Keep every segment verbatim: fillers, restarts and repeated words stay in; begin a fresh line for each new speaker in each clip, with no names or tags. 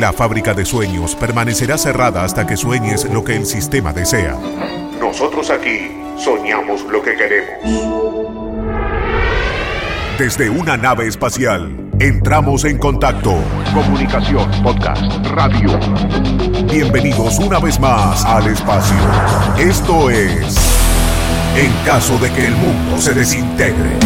La fábrica de sueños permanecerá cerrada hasta que sueñes lo que el sistema desea. Nosotros aquí soñamos lo que queremos. Desde una nave espacial, entramos en contacto. Comunicación, podcast, radio. Bienvenidos una vez más al espacio. Esto es En caso de que el mundo se desintegre.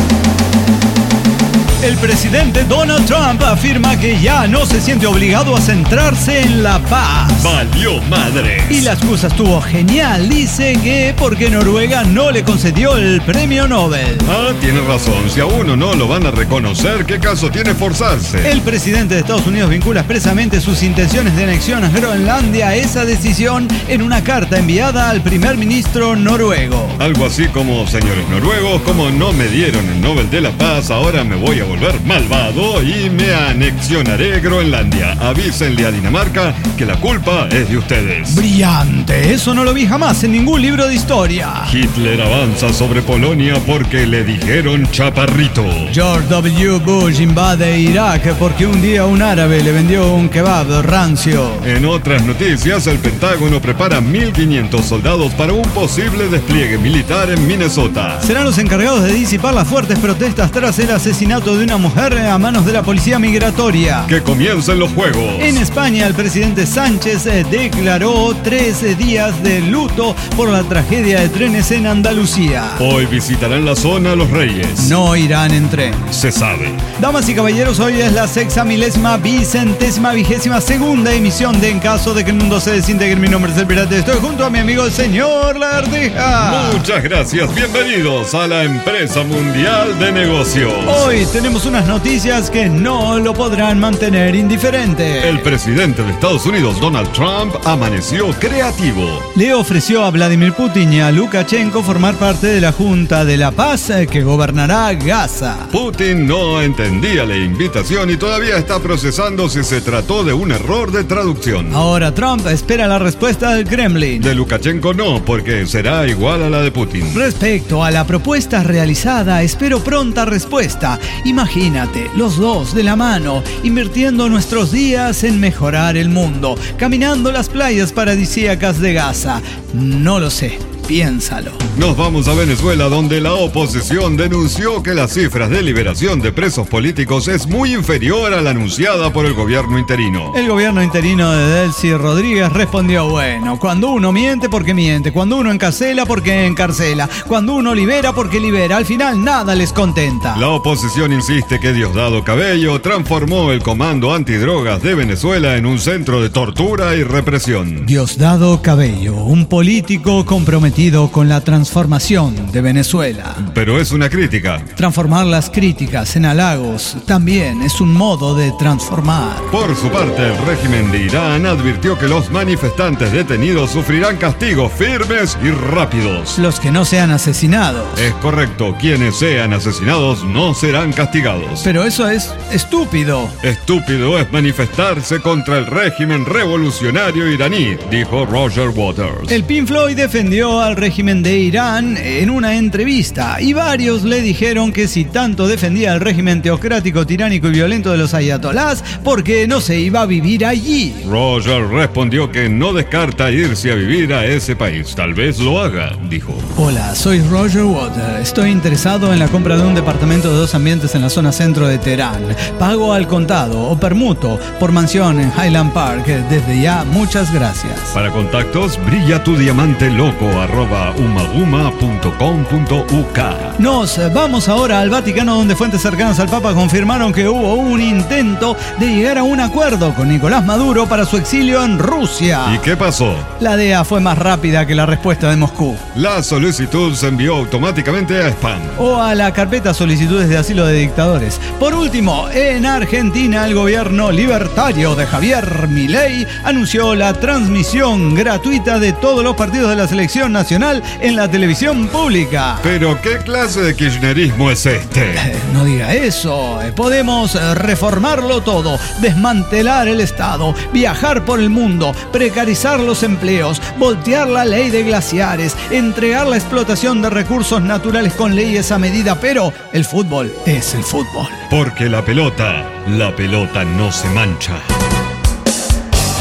El presidente Donald Trump afirma que ya no se siente obligado a centrarse en la paz.
¡Valió madre!
Y la excusa estuvo genial. Dice que porque Noruega no le concedió el premio Nobel.
Ah, tiene razón. Si a uno no lo van a reconocer, ¿qué caso tiene forzarse?
El presidente de Estados Unidos vincula expresamente sus intenciones de anexión a Groenlandia a esa decisión en una carta enviada al primer ministro noruego.
Algo así como: señores noruegos, como no me dieron el Nobel de la Paz, ahora me voy a volver malvado y me anexionaré Groenlandia. Avísenle a Dinamarca que la culpa es de ustedes.
Brillante, eso no lo vi jamás en ningún libro de historia.
Hitler avanza sobre Polonia porque le dijeron chaparrito.
George W. Bush invade Irak porque un día un árabe le vendió un kebab rancio.
En otras noticias, el Pentágono prepara mil quinientos soldados para un posible despliegue militar en Minnesota.
Serán los encargados de disipar las fuertes protestas tras el asesinato de una mujer a manos de la policía migratoria.
Que comiencen los juegos.
En España, el presidente Sánchez declaró trece días de luto por la tragedia de trenes en Andalucía.
Hoy visitarán la zona los Reyes.
No irán en tren.
Se sabe.
Damas y caballeros, hoy es la sexamilésima vicentésima vigésima segunda emisión de En caso de que el mundo se desintegre. Mi nombre es El Pirate. Estoy junto a mi amigo el señor Lagartija.
Muchas gracias. Bienvenidos a la empresa mundial de negocios.
Hoy tenemos unas noticias que no lo podrán mantener indiferente.
El presidente de Estados Unidos, Donald Trump, amaneció creativo.
Le ofreció a Vladimir Putin y a Lukashenko formar parte de la Junta de la Paz que gobernará Gaza.
Putin no entendía la invitación y todavía está procesando si se trató de un error de traducción.
Ahora Trump espera la respuesta del Kremlin.
De Lukashenko no, porque será igual a la de Putin.
Respecto a la propuesta realizada, espero pronta respuesta. Imagínate, los dos de la mano, invirtiendo nuestros días en mejorar el mundo, caminando las playas paradisíacas de Gaza. No lo sé. Piénsalo.
Nos vamos a Venezuela, donde la oposición denunció que las cifras de liberación de presos políticos es muy inferior a la anunciada por el gobierno interino.
El gobierno interino de Delcy Rodríguez respondió: bueno, cuando uno miente porque miente, cuando uno encarcela porque encarcela, cuando uno libera porque libera, al final nada les contenta.
La oposición insiste que Diosdado Cabello transformó el Comando Antidrogas de Venezuela en un centro de tortura y represión.
Diosdado Cabello, un político comprometido con la transformación de Venezuela.
Pero es una crítica.
Transformar las críticas en halagos también es un modo de transformar.
Por su parte, el régimen de Irán advirtió que los manifestantes detenidos sufrirán castigos firmes y rápidos.
Los que no sean asesinados.
Es correcto, quienes sean asesinados no serán castigados.
Pero eso es estúpido.
Estúpido es manifestarse contra el régimen revolucionario iraní, dijo Roger Waters.
El Pink Floyd defendió a al régimen de Irán en una entrevista y varios le dijeron que si tanto defendía el régimen teocrático, tiránico y violento de los ayatolás, ¿por qué no se iba a vivir allí?
Roger respondió que no descarta irse a vivir a ese país. Tal vez lo haga, dijo.
Hola, soy Roger Waters. Estoy interesado en la compra de un departamento de dos ambientes en la zona centro de Teherán. Pago al contado o permuto por mansión en Highland Park. Desde ya, muchas gracias.
Para contactos, brilla tu diamante loco arroba umaguma punto com punto u k.
Nos vamos ahora al Vaticano, donde fuentes cercanas al Papa confirmaron que hubo un intento de llegar a un acuerdo con Nicolás Maduro para su exilio en Rusia.
¿Y qué pasó?
La D E A fue más rápida que la respuesta de Moscú.
La solicitud se envió automáticamente a spam.
O a la carpeta solicitudes de asilo de dictadores. Por último, en Argentina, el gobierno libertario de Javier Milei anunció la transmisión gratuita de todos los partidos de la selección nacional en la televisión pública.
¿Pero qué clase de kirchnerismo es este?
Eh, no diga eso. Podemos reformarlo todo, desmantelar el Estado, viajar por el mundo, precarizar los empleos, voltear la ley de glaciares, entregar la explotación de recursos naturales con leyes a medida, pero el fútbol es el fútbol.
Porque la pelota, la pelota no se mancha.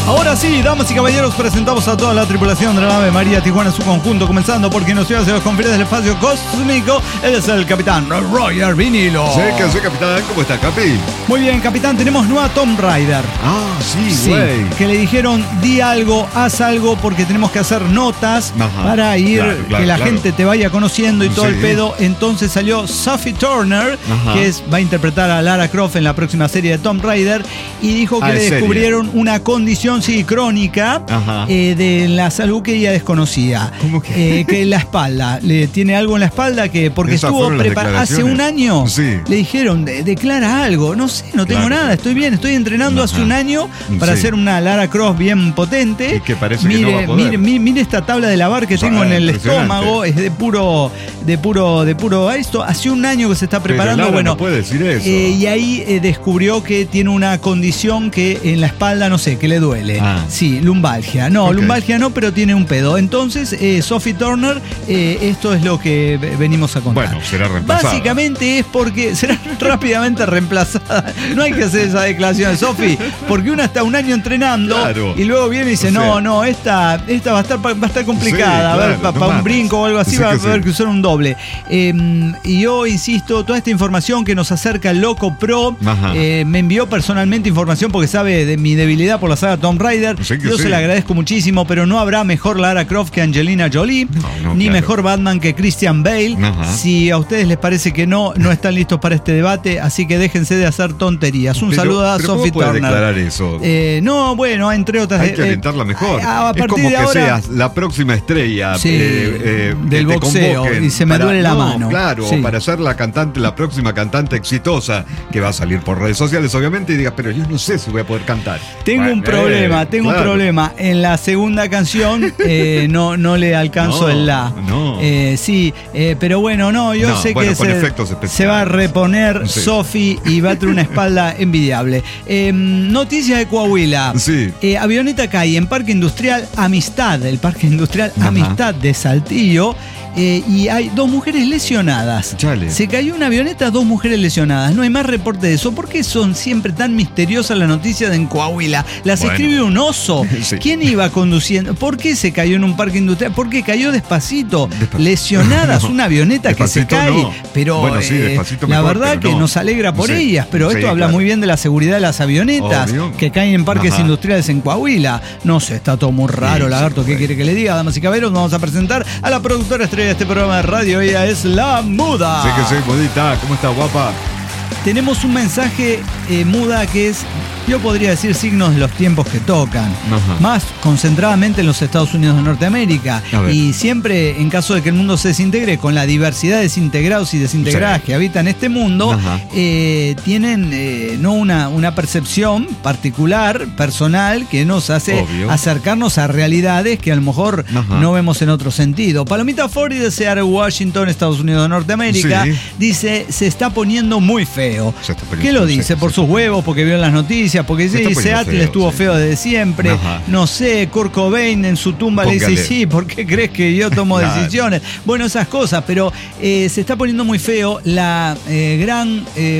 Ahora sí, damas y caballeros, presentamos a toda la tripulación de la nave María Tijuana en su conjunto, comenzando por quien nos lleva hacia los confines del espacio cósmico. Él es el capitán Roger Vinilo.
Sí, que soy capitán. ¿Cómo está, Capi?
Muy bien, capitán, tenemos nueva Tomb Raider.
Ah, sí,
Sí,
güey.
que le dijeron, di algo, haz algo, porque tenemos que hacer notas
Ajá,
para ir,
claro, claro,
que la
claro.
gente te vaya conociendo y todo
Sí.
el pedo. Entonces salió Sophie Turner,
Ajá.
que es, va a interpretar a Lara Croft en la próxima serie de Tomb Raider, y dijo que
Ah,
le
¿en serio?
descubrieron una condición, sí, crónica,
Ajá.
eh, de la salud que ella desconocía.
¿Cómo que?
Eh, que en la espalda, le tiene algo en la espalda que, porque
Esas
estuvo
fueron las
preparado hace un
declaraciones.
año,
Sí.
le dijeron, "De- declara algo, no sé, no tengo
Claro.
nada, estoy bien, estoy entrenando hace
Ajá.
un año para
Sí.
hacer una Lara Croft bien potente.
Y que parece que
mire,
no va a poder.
Mire, mire, mire esta tabla de lavar que
Sí,
tengo en el
impresionante.
estómago, es de puro, de puro, de puro esto. Hace un año que se está preparando,
Pero Lara
bueno.
no puede decir eso.
eh, y ahí eh, descubrió que tiene una condición que en la espalda, no sé, que le duele.
Ah.
Sí, lumbalgia. No,
Ok.
lumbalgia no, pero tiene un pedo. Entonces, eh, Sophie Turner, eh, esto es lo que ve- venimos a contar.
Bueno, será reemplazada.
Básicamente es porque será rápidamente reemplazada. No hay que hacer esa declaración de Sophie, porque una está un año entrenando
Claro.
y luego viene y dice,
O sea,
no, no, esta, esta va a estar, va a estar complicada.
Sí,
a ver,
claro,
para
no
un
mames.
brinco o algo así
Sí
va a
que
haber
sí.
que usar un doble. Eh, y yo insisto, toda esta información que nos acerca el Loco Pro,
Ajá.
eh, me envió personalmente información porque sabe de mi debilidad por la saga Tomb Raider.
Sí que
Yo
sí.
se la agradezco muchísimo, pero no habrá mejor Lara Croft que Angelina Jolie,
No, no,
ni
claro.
mejor Batman que Christian Bale.
Ajá.
Si a ustedes les parece que no, no están listos para este debate, así que déjense de hacer tonterías. Un
Pero-
saludo a
pero ¿cómo
Sophie
puede
Turner.
declarar eso?
Eh, no, bueno, entre otras.
Hay que
eh,
alentarla mejor.
A, a
es
partir
como
de
que
ahora,
seas la próxima estrella
Sí,
eh, eh,
del
que te
boxeo,
convoquen
y se me
para-
duele la
no,
mano.
Claro,
Sí.
para ser la cantante, la próxima cantante exitosa que va a salir por redes sociales, obviamente, y digas, pero yo no sé si voy a poder cantar.
Tengo
Bueno,
un problema,
eh,
tengo
claro.
un problema. En la segunda canción eh, no, no le alcanzo
No,
el la.
no.
Eh, sí, eh, pero bueno, no, yo
No,
sé
bueno,
que
con
se,
efectos especiales.
se va a reponer
Sí.
Sophie y va a tener una espalda envidiable. Eh, noticias de Coahuila.
Sí.
Eh, avioneta cae en Parque Industrial Amistad, el Parque Industrial
Ajá.
Amistad de Saltillo. eh, y hay dos mujeres lesionadas.
Chale.
Se cayó una avioneta, dos mujeres lesionadas. No hay más reporte de eso. ¿Por qué son siempre tan misteriosas las noticias de en Coahuila? Las
Bueno.
escribe un oso.
Sí.
¿Quién iba conduciendo? ¿Por qué se cayó en un parque industrial? ¿Por qué cayó despacito?
Despa-
Lesionadas,
No,
una avioneta que se
despacito
cae.
no.
Pero
Bueno, sí,
eh,
despacito
la
mejor,
verdad
pero
que
no.
nos alegra por
Sí.
ellas. Pero
Sí,
esto habla
claro.
muy bien de la seguridad de las avionetas
Obvio.
que caen en parques
Ajá.
industriales en Coahuila. No sé, está todo muy raro,
Sí,
lagarto.
sí,
¿Qué
bueno.
quiere que le diga? Damas y caballeros, vamos a presentar a la productora estrella de este programa de radio. Ella es La Muda.
Sé que soy modita. ¿Cómo estás, guapa?
Tenemos un mensaje eh, muda que es, yo podría decir, signos de los tiempos que tocan.
Ajá.
Más concentradamente en los Estados Unidos de Norteamérica.
A ver.
Y siempre, en caso de que el mundo se desintegre, con la diversidad de desintegrados y desintegradas
Sí.
que habitan este mundo,
Ajá.
eh, tienen eh, no una, una percepción particular, personal, que nos hace
Obvio.
acercarnos a realidades que a lo mejor
Ajá.
no vemos en otro sentido. Palomita Fori de Seattle, Washington, Estados Unidos de Norteamérica,
Sí.
dice, se está poniendo muy feo.
Se está poniendo-
¿Qué lo
sí,
dice?
sí,
¿Por
sí.
sus huevos? ¿Porque vio las noticias? Porque
Se
sí,
está poniendo
Seattle
feo,
estuvo
sí.
feo desde siempre.
Ajá.
No sé, Kurt Cobain en su tumba le
Póngale.
dice, sí, ¿por qué crees que yo tomo
Claro.
decisiones? Bueno, esas cosas, pero eh, se está poniendo muy feo la eh, gran, eh,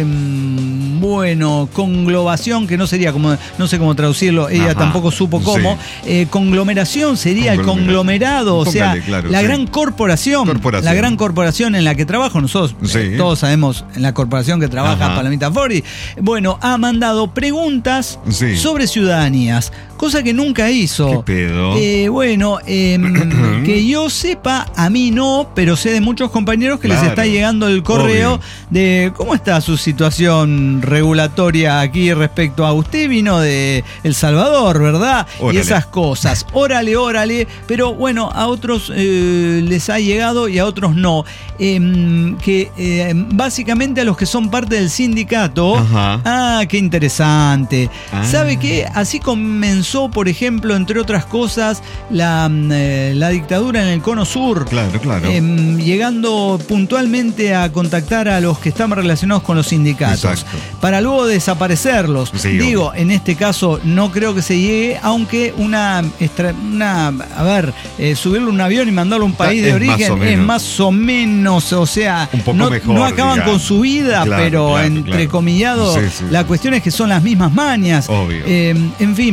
bueno, conglobación, que no sería como, no sé cómo traducirlo, ella
Ajá.
tampoco supo cómo.
Sí.
Eh, conglomeración sería el
Conglomeración.
conglomerado, o sea,
Póngale, claro,
la
sí.
gran corporación,
Corporación.
la gran corporación en la que trabajo. Nosotros
Sí.
eh, todos sabemos en la corporación que trabaja
Ajá.
Palomita Fori. Bueno, ha mandado preguntas
Sí.
sobre ciudadanías, cosa que nunca hizo.
¿Qué pedo?
Eh, bueno, em, que yo sepa, a mí no, pero sé de muchos compañeros que les
Claro.
está llegando el correo
Obvio.
de cómo está su situación regulatoria aquí respecto a usted. Vino de El Salvador, ¿verdad? Y
Órale.
esas cosas. Órale, órale. Pero bueno, a otros eh, les ha llegado y a otros no. Em, que eh, básicamente a los que son parte del sindicato.
Ajá.
Ah, qué interesante.
Ah.
¿Sabe qué? Así comenzó, por ejemplo, entre otras cosas, la, mm, eh, la dictadura en el Cono Sur.
Claro, claro.
Em, llegando puntualmente a contactar a los que estaban relacionados con los sindicatos.
Exacto.
Para luego desaparecerlos.
Sí,
Digo,
obvio.
en este caso no creo que se llegue, aunque una, extra- una a ver, eh, subirle un avión y mandarlo a un país de
Es más
origen
o
es
menos.
más o menos, o sea,
Un poco
no,
mejor,
no acaban
digamos.
con su vida,
Claro,
pero
claro,
entre
claro.
comillado,
Sí, sí.
la cuestión es que son las mismas mañas.
Obvio.
Eh, en fin, eh,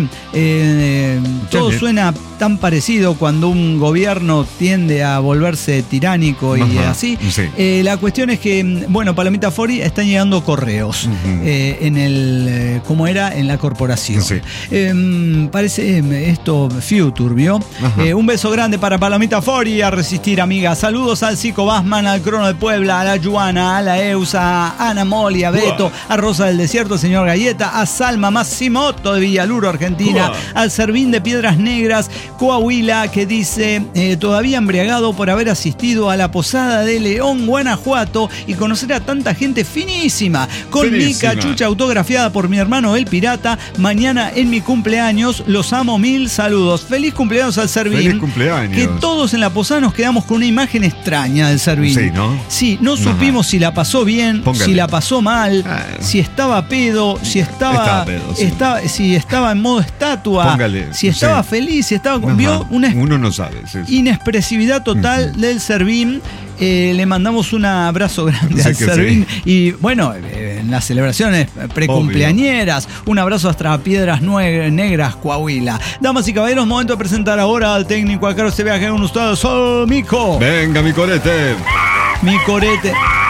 Eh, todo
bien.
suena tan parecido cuando un gobierno tiende a volverse tiránico y
Ajá,
así.
sí.
Eh, la cuestión es que, bueno, Palomita Fori están llegando correos
Uh-huh.
eh, en el, eh, ¿cómo era? En la corporación.
Sí.
Eh, parece eh, esto Future, ¿vio? Eh, un beso grande para Palomita Fori, a resistir, amiga. Saludos al Psico Basman, al Crono de Puebla, a la Yuana, a la Eusa, a Ana Moli, a Beto, a Rosa del Desierto, señor Galleta, a Salma Massimoto de Villaluro, Argentina,
Uah.
al Servín de Piedras Negras, Coahuila, que dice, eh, todavía embriagado por haber asistido a la posada de León, Guanajuato, y conocer a tanta gente finísima, con mi
Finísima.
cachucha autografiada por mi hermano el Pirata, mañana en mi cumpleaños, los amo, mil saludos. Feliz cumpleaños al Servín.
Feliz cumpleaños.
Que todos en la posada nos quedamos con una imagen extraña del Servín.
Sí, ¿no?
Sí, no
Ajá.
supimos si la pasó bien,
Póngale.
si la pasó mal,
Ah.
si estaba pedo, si estaba,
Estaba pedo, sí.
estaba- si estaba en modo estatua,
Póngale,
si estaba
sí.
feliz, si estaba...
Ajá.
Vio una
Uno no sabe. Sí, sí.
inexpresividad total
Ujú.
del Servín. Eh, le mandamos un abrazo grande
Sí
al
que
Servín.
sí.
Y bueno, eh, en las celebraciones precumpleañeras, un abrazo hasta Piedras Nue- Negras, Coahuila. Damas y caballeros, momento de presentar ahora al técnico a cargo de este viaje con ustedes, oh, Mico.
Venga, mi corete.
Mi corete.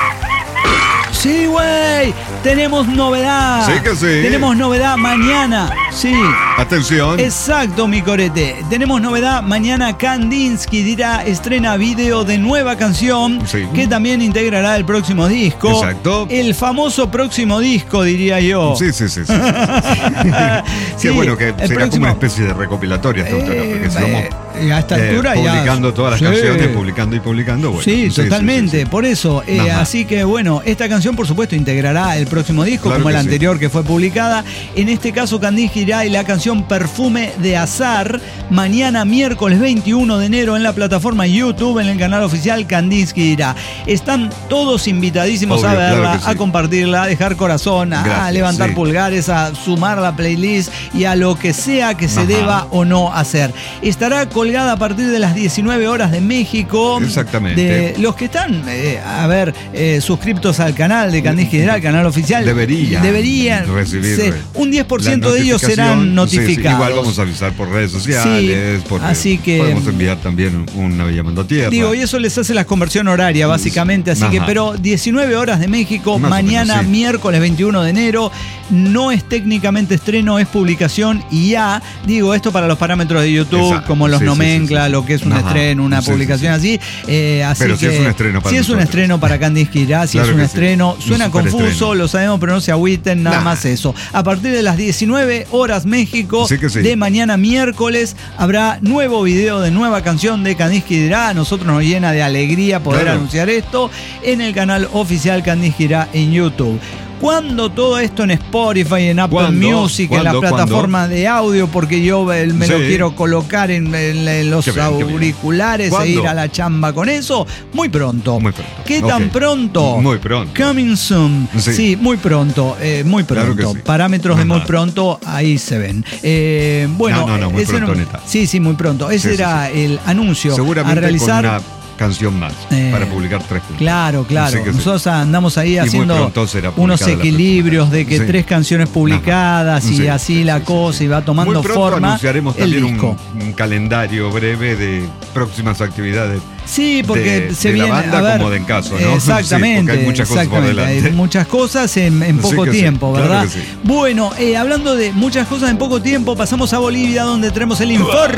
Sí, güey. Tenemos novedad.
Sí que sí.
Tenemos novedad mañana. Sí.
Atención.
Exacto, mi corete. Tenemos novedad. Mañana Kandinsky dirá, estrena video de nueva canción
Sí.
que también integrará el próximo disco.
Exacto.
El famoso próximo disco, diría yo.
Sí, sí, sí. sí, sí, sí.
Sí,
Qué bueno que
el
será como
próximo-
una especie de recopilatoria esta autora, porque si vamos
Eh, a esta
eh,
altura ya.
publicando todas las
Sí.
canciones, publicando y publicando, bueno.
Sí, totalmente,
sí, sí.
por eso. eh,
Ajá.
así que bueno, esta canción por supuesto integrará el próximo disco,
Claro
como
que
la
sí.
anterior que fue publicada. En este caso, Kandinsky irá y la canción Perfume de Azar, mañana miércoles veintiuno de enero en la plataforma YouTube, en el canal oficial Kandinsky irá. Están todos invitadísimos
Obvio,
a verla,
claro que sí.
a compartirla, a dejar corazón, a,
Gracias,
a levantar
sí.
pulgares, a sumar la playlist y a lo que sea que se
Ajá.
deba o no hacer. Estará colgada a partir de las diecinueve horas de México.
Exactamente.
De los que están, eh, a ver, eh, suscriptos al canal de Kandinsky irá, al canal oficial.
Deberían
Deberían.
recibir
se- un diez por ciento
la
de ellos serán
notificación. Sí, sí,
notificados.
igual vamos a avisar por redes sociales,
Sí,
porque
así que-
podemos enviar también una Villa Mando Tierra.
Digo, y eso les hace la conversión horaria, básicamente. Así
Ajá.
que, pero diecinueve horas de México,
Más o
mañana,
menos, sí.
miércoles veintiuno de enero. No es técnicamente estreno, es publicación y ya. Digo, esto para los parámetros de YouTube,
Exacto,
como los
sí, sí,
nomencla,
sí, sí.
lo que es un
Ajá,
estreno, una
sí, sí,
publicación así. Eh, así
Pero sí
que,
es un estreno para
si es un
nosotros.
estreno para Kandinsky irá, si
Claro
es un
que sí.
estreno.
Un
Suena confuso,
superestreno.
lo sabemos, pero no se agüiten, nada
Nah.
más eso. A partir de las diecinueve horas México,
Sí que sí.
de mañana miércoles, habrá nuevo video de nueva canción de Kandinsky irá. A nosotros nos llena de alegría poder
Claro.
anunciar esto en el canal oficial Kandinsky irá en YouTube. ¿Cuándo todo esto en Spotify, en Apple
¿Cuándo?
Music, en las
¿Cuándo?
plataformas de audio? Porque yo eh, me lo
Sí.
quiero colocar en, en- en los
Qué bien, qué bien.
auriculares e
¿Cuándo?
ir a la chamba con eso. Muy pronto.
Muy pronto.
¿Qué tan
Ok.
pronto?
Muy pronto.
Coming soon. Sí,
Sí.
muy pronto. eh, muy
Claro
pronto.
que sí.
Parámetros de muy
Ajá.
pronto, ahí se ven. Eh, bueno,
No, no, no, muy
ese
pronto,
era-
neta.
Sí, sí, muy pronto. Ese
Sí, sí,
era el anuncio
Seguramente
a realizar.
con una canción más
Eh,
para publicar tres puntos.
Claro, claro.
Sí que sí.
Nosotros andamos ahí
muy
haciendo
pronto será
unos
publicada la
equilibrios de que
próxima. Sí.
tres canciones publicadas
Ajá.
y
Sí,
así
sí,
la
sí, sí,
cosa
sí.
y va tomando
Muy pronto
forma
anunciaremos
el
también
disco.
un, un calendario breve de próximas actividades.
Sí, porque
de-
se
de la
viene
banda
a ver,
como de en caso, ¿no?
Exactamente,
Sí, porque hay muchas cosas por
exactamente,
delante.
hay muchas cosas en, en
Sí
poco
que sí,
tiempo,
claro
¿verdad?
que sí.
Bueno, eh, hablando de muchas cosas en poco tiempo, pasamos a Bolivia donde tenemos el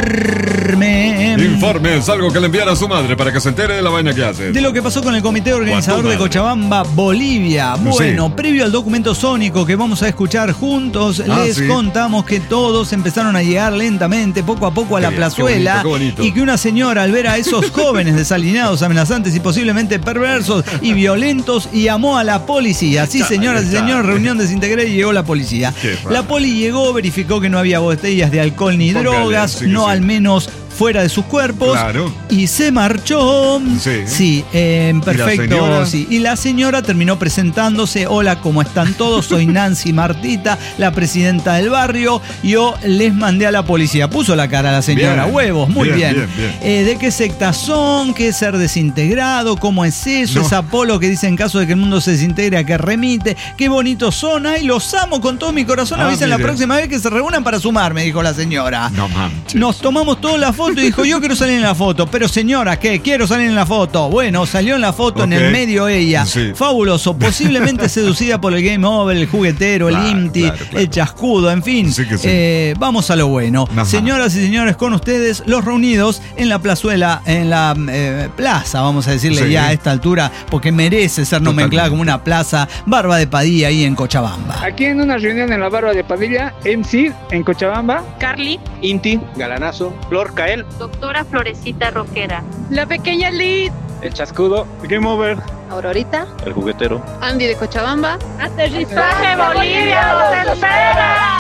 informe
Informe es algo que le enviara a su madre para que se entere de la vaina que hace.
de lo que pasó con el comité organizador de
madre.
Cochabamba, Bolivia. Bueno,
Sí.
previo al documento sónico que vamos a escuchar juntos,
Ah,
les
sí.
contamos que todos empezaron a llegar lentamente, poco a poco, a
Qué
la
bien,
plazuela.
qué bonito, qué bonito.
Y que una señora, al ver a esos jóvenes desalineados, amenazantes y posiblemente perversos y violentos, y llamó a la policía. Sí,
Chale,
señoras y
chale.
señores, reunión desintegrada y llegó la policía.
Qué raro.
La poli llegó, verificó que no había botellas de alcohol ni
Póngale,
drogas,
sí que
no
sí.
al menos fuera de sus cuerpos.
Claro.
Y se marchó.
Sí.
Sí, eh, perfecto.
señora?
Sí. Y la señora terminó presentándose. Hola, ¿cómo están todos? Soy Nancy Martita, la presidenta del barrio. Yo les mandé a la policía. Puso la cara a la señora.
Bien,
Huevos, muy bien.
bien, bien, bien.
Eh, ¿De qué secta son? Plutón, ¿qué es ser desintegrado? ¿Cómo es eso?
No.
Es Apolo que dice en caso de que el mundo se desintegre, ¿a qué remite? Qué bonitos son, ay, los amo con todo mi corazón.
Ah,
Avisen la
mire.
próxima vez que se reúnan para sumar, me dijo la señora.
No manches.
Nos tomamos toda la foto y dijo, yo quiero salir en la foto. Pero señora, ¿qué? Quiero salir en la foto. Bueno, salió en la foto,
Ok.
en el medio ella.
Sí.
Fabuloso, posiblemente seducida por el Game Over, el juguetero,
Claro,
el IMTI,
claro, claro.
el chascudo, en fin.
Sí que sí.
Eh, vamos a lo bueno.
Ajá.
Señoras y señores, con ustedes, los reunidos en la plazuela, en la eh, plaza, vamos a decirle
Sí.
ya a esta altura, porque merece ser nomenclada
Totalmente.
como una plaza, Barba de Padilla, ahí en Cochabamba.
Aquí en una reunión en la Barba de Padilla, M C en Cochabamba,
Carly,
Inti, Galanazo, Flor Cael,
doctora Florecita Roquera,
La pequeña Liz,
El Chascudo, Game Over,
Aurorita,
El Juguetero.
Andy de Cochabamba,
Aterrizaje Bolivia tercera.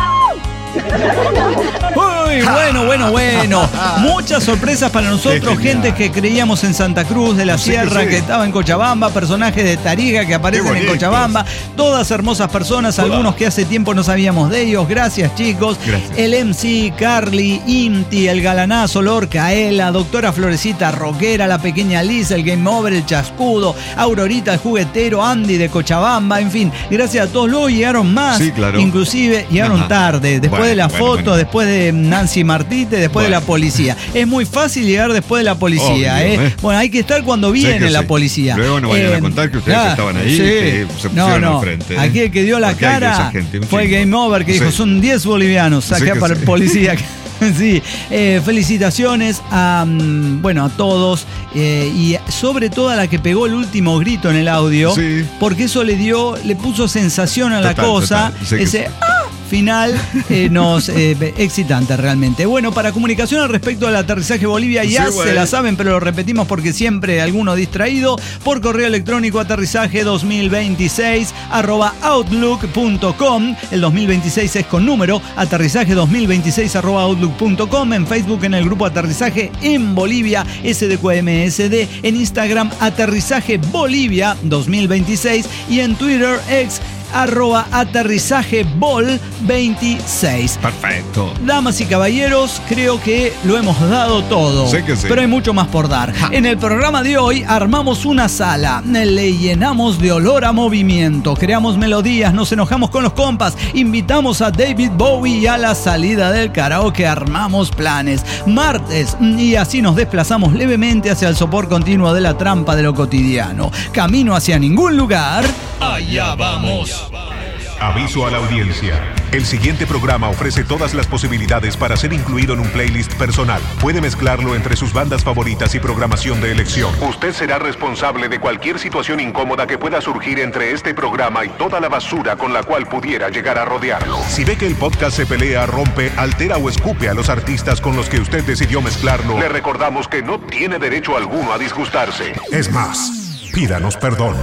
Uy, bueno, bueno, bueno. Muchas sorpresas para nosotros,
Qué
gente
genial.
que creíamos en Santa Cruz de la
Sí que
Sierra,
sí.
que estaba en Cochabamba, personajes de Tarija que aparecen en
bonitos.
Cochabamba, todas hermosas personas,
Hola.
algunos que hace tiempo no sabíamos de ellos. Gracias, chicos.
Gracias.
El M C, Carly, Imti, el galanazo, Lorca, la doctora Florecita Roquera, la pequeña Liz, el Game Over, el Chascudo, Aurorita, el juguetero, Andy de Cochabamba, en fin, gracias a todos. Luego llegaron más,
Sí, claro.
inclusive llegaron
Ajá.
tarde, después
Bueno,
de la
bueno,
foto,
bueno.
después de Nancy Martite, después
Bueno.
de la policía. Es muy fácil llegar después de la policía,
Obvio,
¿eh?
¿eh?
Bueno, hay que estar cuando
Sé
viene
que
la
sí.
policía.
Luego no vayan a
Eh,
contar que ustedes
ah,
estaban ahí
sí.
y que se
no,
pusieron
no.
al frente. ¿eh?
Aquí el que dio la
Porque hay de esa
cara
gente, un
fue el
chingo.
Game Over que dijo,
Sí.
son diez bolivianos,
Sí
saqué
que
para
sí.
el policía. Sí, eh, felicitaciones a, mm, bueno, a todos eh, y sobre todo a la que pegó el último grito en el audio,
Sí.
porque eso le dio, le puso sensación a la
Total,
cosa,
total. Sí que
ese
sí.
¡ah! Final eh, nos eh, excitante realmente. Bueno, para comunicación al respecto del aterrizaje Bolivia, ya
Sí,
se
güey.
la saben, pero lo repetimos porque siempre alguno distraído, por correo electrónico aterrizaje dos mil veintiséis arroba outlook punto com. El dos mil veintiséis es con número, aterrizaje dos mil veintiséis arroba outlook punto com. En Facebook en el grupo Aterrizaje en Bolivia, S D Q M S D. En Instagram, Aterrizaje Bolivia dos mil veintiséis. Y en Twitter, ex arroba aterrizaje bol veintiséis.
Perfecto.
Damas y caballeros, creo que lo hemos dado todo.
Sé que sí.
Pero hay mucho más por dar. En el programa de hoy armamos una sala, le llenamos de olor a movimiento, creamos melodías, nos enojamos con los compas, invitamos a David Bowie y a la salida del karaoke armamos planes. Martes, y así nos desplazamos levemente hacia el sopor continuo de la trampa de lo cotidiano. Camino hacia ningún lugar. Allá vamos.
Aviso a la audiencia. El siguiente programa ofrece todas las posibilidades para ser incluido en un playlist personal. Puede mezclarlo entre sus bandas favoritas y programación de elección. Usted será responsable de cualquier situación incómoda que pueda surgir entre este programa y toda la basura con la cual pudiera llegar a rodearlo. Si ve que el podcast se pelea, rompe, altera o escupe a los artistas con los que usted decidió mezclarlo, le recordamos que no tiene derecho alguno a disgustarse. Es más, pídanos perdón.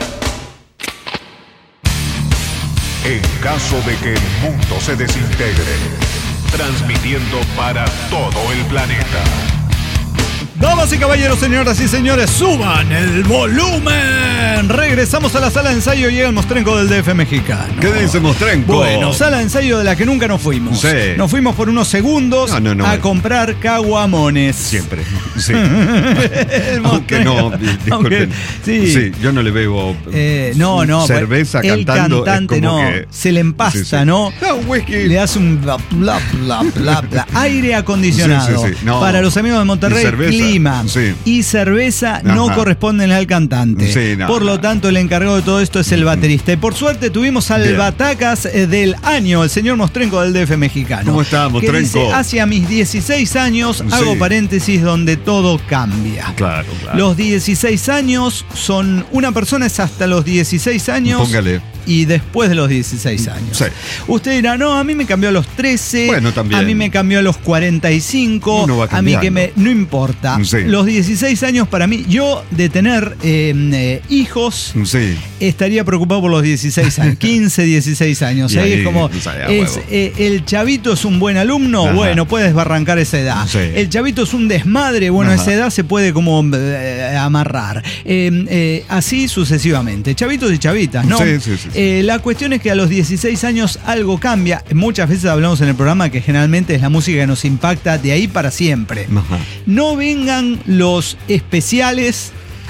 En caso de que el mundo se desintegre, transmitiendo para todo el planeta.
Damas y caballeros, señoras y señores, suban el volumen. Regresamos a la sala de ensayo y llega el mostrenco del D F mexicano.
¿Qué dice Mostrenco?
Bueno, sala de ensayo de la que nunca nos fuimos.
Sí.
Nos fuimos por unos segundos
No, no, no.
a comprar caguamones.
Siempre. Sí.
El
Aunque no,
mostrenco.
di- disculpen.
Aunque- sí.
Sí, yo no le bebo
Eh, no, no.
cerveza
el
cantando. es
cantante
como
no.
que-
Se le empasta,
Sí, sí.
¿no?
No, whisky.
Le hace un bla, bla, bla, bla, bla. Aire acondicionado.
Sí, sí, sí. No.
Para los amigos de Monterrey,
Y cerveza.
clima.
Sí.
Y cerveza no
Ajá.
corresponden al cantante.
Sí, no,
por lo
no.
tanto, el encargado de todo esto es el baterista. Y por suerte tuvimos al
Bien.
batacas eh, del año, el señor Mostrenco del D F mexicano.
¿Cómo está,
que
Mostrenco?
dice, hacia mis dieciséis años,
Sí.
hago paréntesis donde todo cambia.
Claro, claro.
Los dieciséis años son... Una persona es hasta los dieciséis años...
Póngale.
Y después de los dieciséis años.
Sí.
Usted dirá, no, a mí me cambió a los trece.
Bueno, también.
A mí me cambió a los cuarenta y cinco.
Uno va
a mí que
cambiando.
me... No importa.
Sí.
Los dieciséis años para mí, yo de tener eh, eh, hijos,
Sí.
estaría preocupado por los dieciséis años. quince, dieciséis años.
Y
Ahí
ahí,
es como,
o sea,
es,
huevo.
eh, el chavito es un buen alumno,
Ajá.
bueno, puedes barrancar esa edad.
Sí.
El chavito es un desmadre, bueno,
Ajá.
esa edad se puede como eh, amarrar. Eh, eh, así sucesivamente. Chavitos y chavitas, ¿no?
Sí, sí, sí.
Eh, la cuestión es que a los dieciséis años algo cambia. Muchas veces hablamos en el programa que generalmente es la música que nos impacta de ahí para siempre.
Ajá.
No vengan los especiales,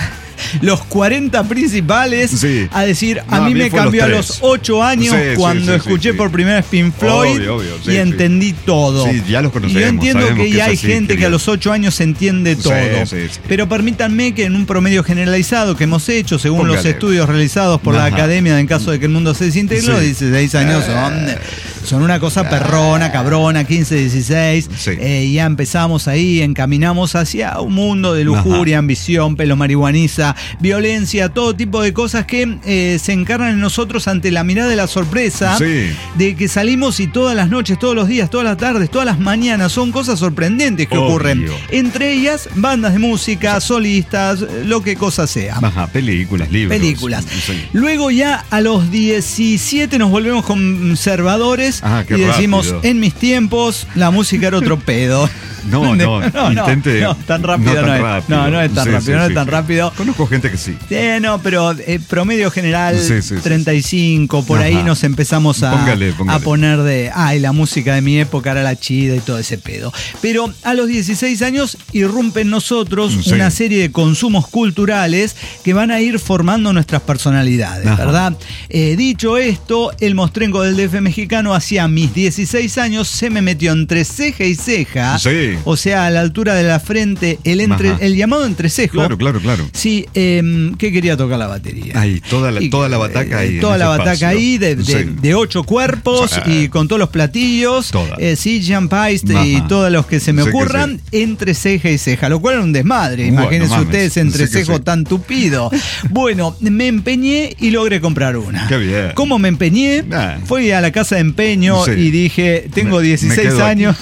los cuarenta principales, sí. a decir, a
no,
mí
a mí
me cambió a los ocho años
sí,
cuando
sí, sí,
escuché
sí,
por
sí.
primera vez Pink Floyd
obvio, obvio, sí,
y entendí
sí.
todo.
Sí, ya los conocemos.
Y yo entiendo que,
que
ya hay
así,
gente que, que a los ocho años entiende todo.
Sí, sí, sí.
Pero permítanme que en un promedio generalizado que hemos hecho, según Póngale. los estudios realizados por Ajá. la academia, en caso de que el mundo se desintegre, los sí. dieciséis años son, son una cosa perrona, cabrona, quince, dieciséis. Sí. Eh, ya empezamos ahí, encaminamos hacia un mundo de lujuria, Ajá. ambición, pelo marihuaniza, violencia, todo tipo de cosas que eh, se encarnan en nosotros ante la mirada de la sorpresa sí. de que salimos y todas las noches, todos los días, todas las tardes, todas las mañanas son cosas sorprendentes que Obvio. ocurren. Entre ellas, bandas de música, solistas, lo que cosa sea.
Ajá, películas, libros.
Películas. Sí. Luego ya a los diecisiete nos volvemos conservadores
Ajá,
y decimos, rápido. en mis tiempos la música era otro pedo.
No, no, no, intente.
No, tan rápido no,
no,
tan
es.
Rápido. no, no es tan
sí,
rápido,
sí,
no
sí,
es tan
sí.
rápido.
Conozco gente que sí.
Sí, no, pero eh, promedio general
sí, sí,
treinta y cinco, sí, por Ajá. ahí nos empezamos a, póngale, póngale. a poner de, ay, la música de mi época era la chida y todo ese pedo. Pero a los dieciséis años irrumpe en nosotros sí. una serie de consumos culturales que van a ir formando nuestras personalidades, Ajá. ¿verdad? Eh, dicho esto, el mostrenco del D F mexicano hacia mis dieciséis años se me metió entre ceja y ceja,
sí.
o sea, a la altura de la frente, el, entre, el llamado entrecejo.
Claro, claro, claro.
Sí, eh, que quería tocar la batería.
Ahí, toda la, y, toda la bataca ahí.
Toda la bataca
espacio.
ahí, de, de, sí. de ocho cuerpos o sea, y con todos los platillos.
Toda.
Eh, sí, jam paste y todos los que se me sí ocurran, sí. entre ceja y ceja, lo cual era un desmadre. Bueno, Imagínense no ustedes entrecejo sí sí. tan tupido. Bueno, me empeñé y logré comprar una.
Qué bien.
¿Cómo me empeñé? Ah. Fui a la casa de empeño sí. y dije, tengo me, dieciséis me años.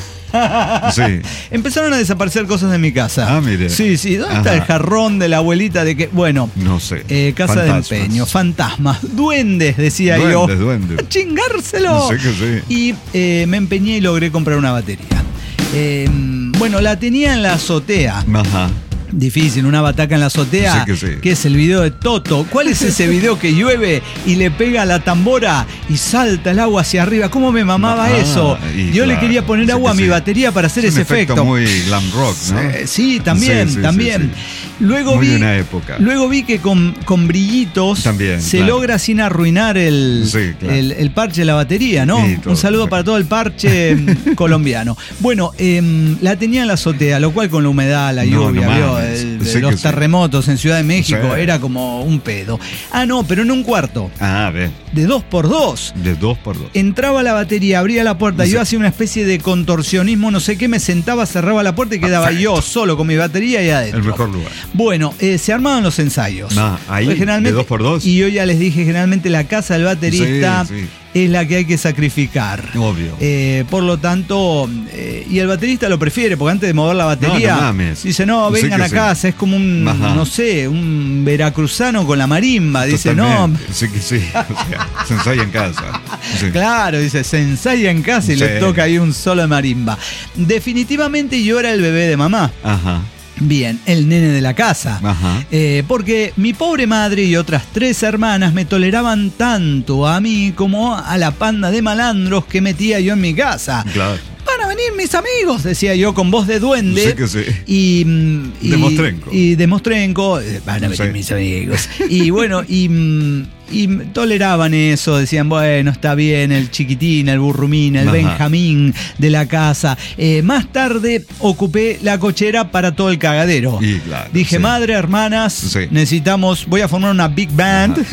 Sí.
Empezaron a desaparecer cosas de mi casa.
Ah, mire.
Sí, sí. ¿Dónde Ajá. está el jarrón de la abuelita de que, bueno,
no sé.
Eh, casa fantasmas. de empeño, fantasmas, duendes, decía
duendes,
yo.
Duendes.
Chingárselo.
Sí que sí.
Y eh, me empeñé y logré comprar una batería. Eh, bueno, la tenía en la azotea.
Ajá.
Difícil, una bataca en la azotea,
sí que, sí.
que es el video de Toto. ¿Cuál es ese video que llueve y le pega a la tambora y salta el agua hacia arriba? ¿Cómo me mamaba ah, eso? Yo claro, le quería poner sí agua a mi sí. batería para hacer es ese
un efecto.
efecto.
Muy glam rock, ¿no?
Sí, sí también, sí, sí, también. Sí, sí. Luego
muy
vi,
de una época.
Luego vi que con, con brillitos
también,
se
claro.
logra sin arruinar el,
sí, claro.
el, el parche de la batería, ¿no?
Sí, todo,
un saludo
claro.
para todo el parche colombiano. Bueno, eh, la tenía en la azotea, lo cual con la humedad, la
no,
lluvia,
no
¿vio? El,
sí
los terremotos en Ciudad de México,
sí.
era como un pedo. Ah, no, pero en un cuarto.
Ah, a ver.
De dos por dos.
De dos por dos.
Entraba la batería, abría la puerta, sí. yo hacía una especie de contorsionismo, no sé qué, me sentaba, cerraba la puerta y quedaba Perfecto. yo solo con mi batería ahí adentro.
El mejor lugar.
Bueno, eh, se armaban los ensayos.
Ah, ahí, pues de dos por dos.
Y yo ya les dije, generalmente la casa del baterista sí, sí. es la que hay que sacrificar.
Obvio.
Eh, por lo tanto, eh, y el baterista lo prefiere, porque antes de mover la batería,
no, no mames.
dice, no, vengan sí a casa, sí. es como un, Ajá. no sé, un veracruzano con la marimba. Dice,
Totalmente.
no.
Sí que sí, o sea, se ensaya en casa. Sí.
Claro, dice, se ensaya en casa y sí. le toca ahí un solo de marimba. Definitivamente yo era el bebé de mamá.
Ajá.
Bien, el nene de la casa.
Ajá.
Eh, porque mi pobre madre y otras tres hermanas me toleraban tanto a mí como a la panda de malandros que metía yo en mi casa.
Claro.
Van a venir mis amigos, decía yo con voz de duende.
Sí que sí.
Y, y
de Mostrenco.
Y de Mostrenco. Van a venir sí. mis amigos. Y bueno, y... Y toleraban eso, decían, bueno, está bien, el chiquitín, el burrumín, el Ajá. Benjamín de la casa. Eh, más tarde ocupé la cochera para todo el cagadero.
Y claro,
Dije,
sí.
madre, hermanas, sí. necesitamos, voy a formar una big band.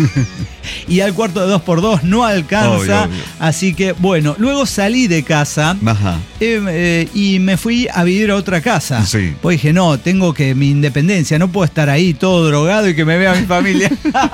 Y al cuarto de dos por dos no alcanza. Obvio, obvio. Así que, bueno, luego salí de casa eh, eh, y me fui a vivir a otra casa.
Sí.
Pues dije, no, tengo que mi independencia, no puedo estar ahí todo drogado y que me vea mi familia.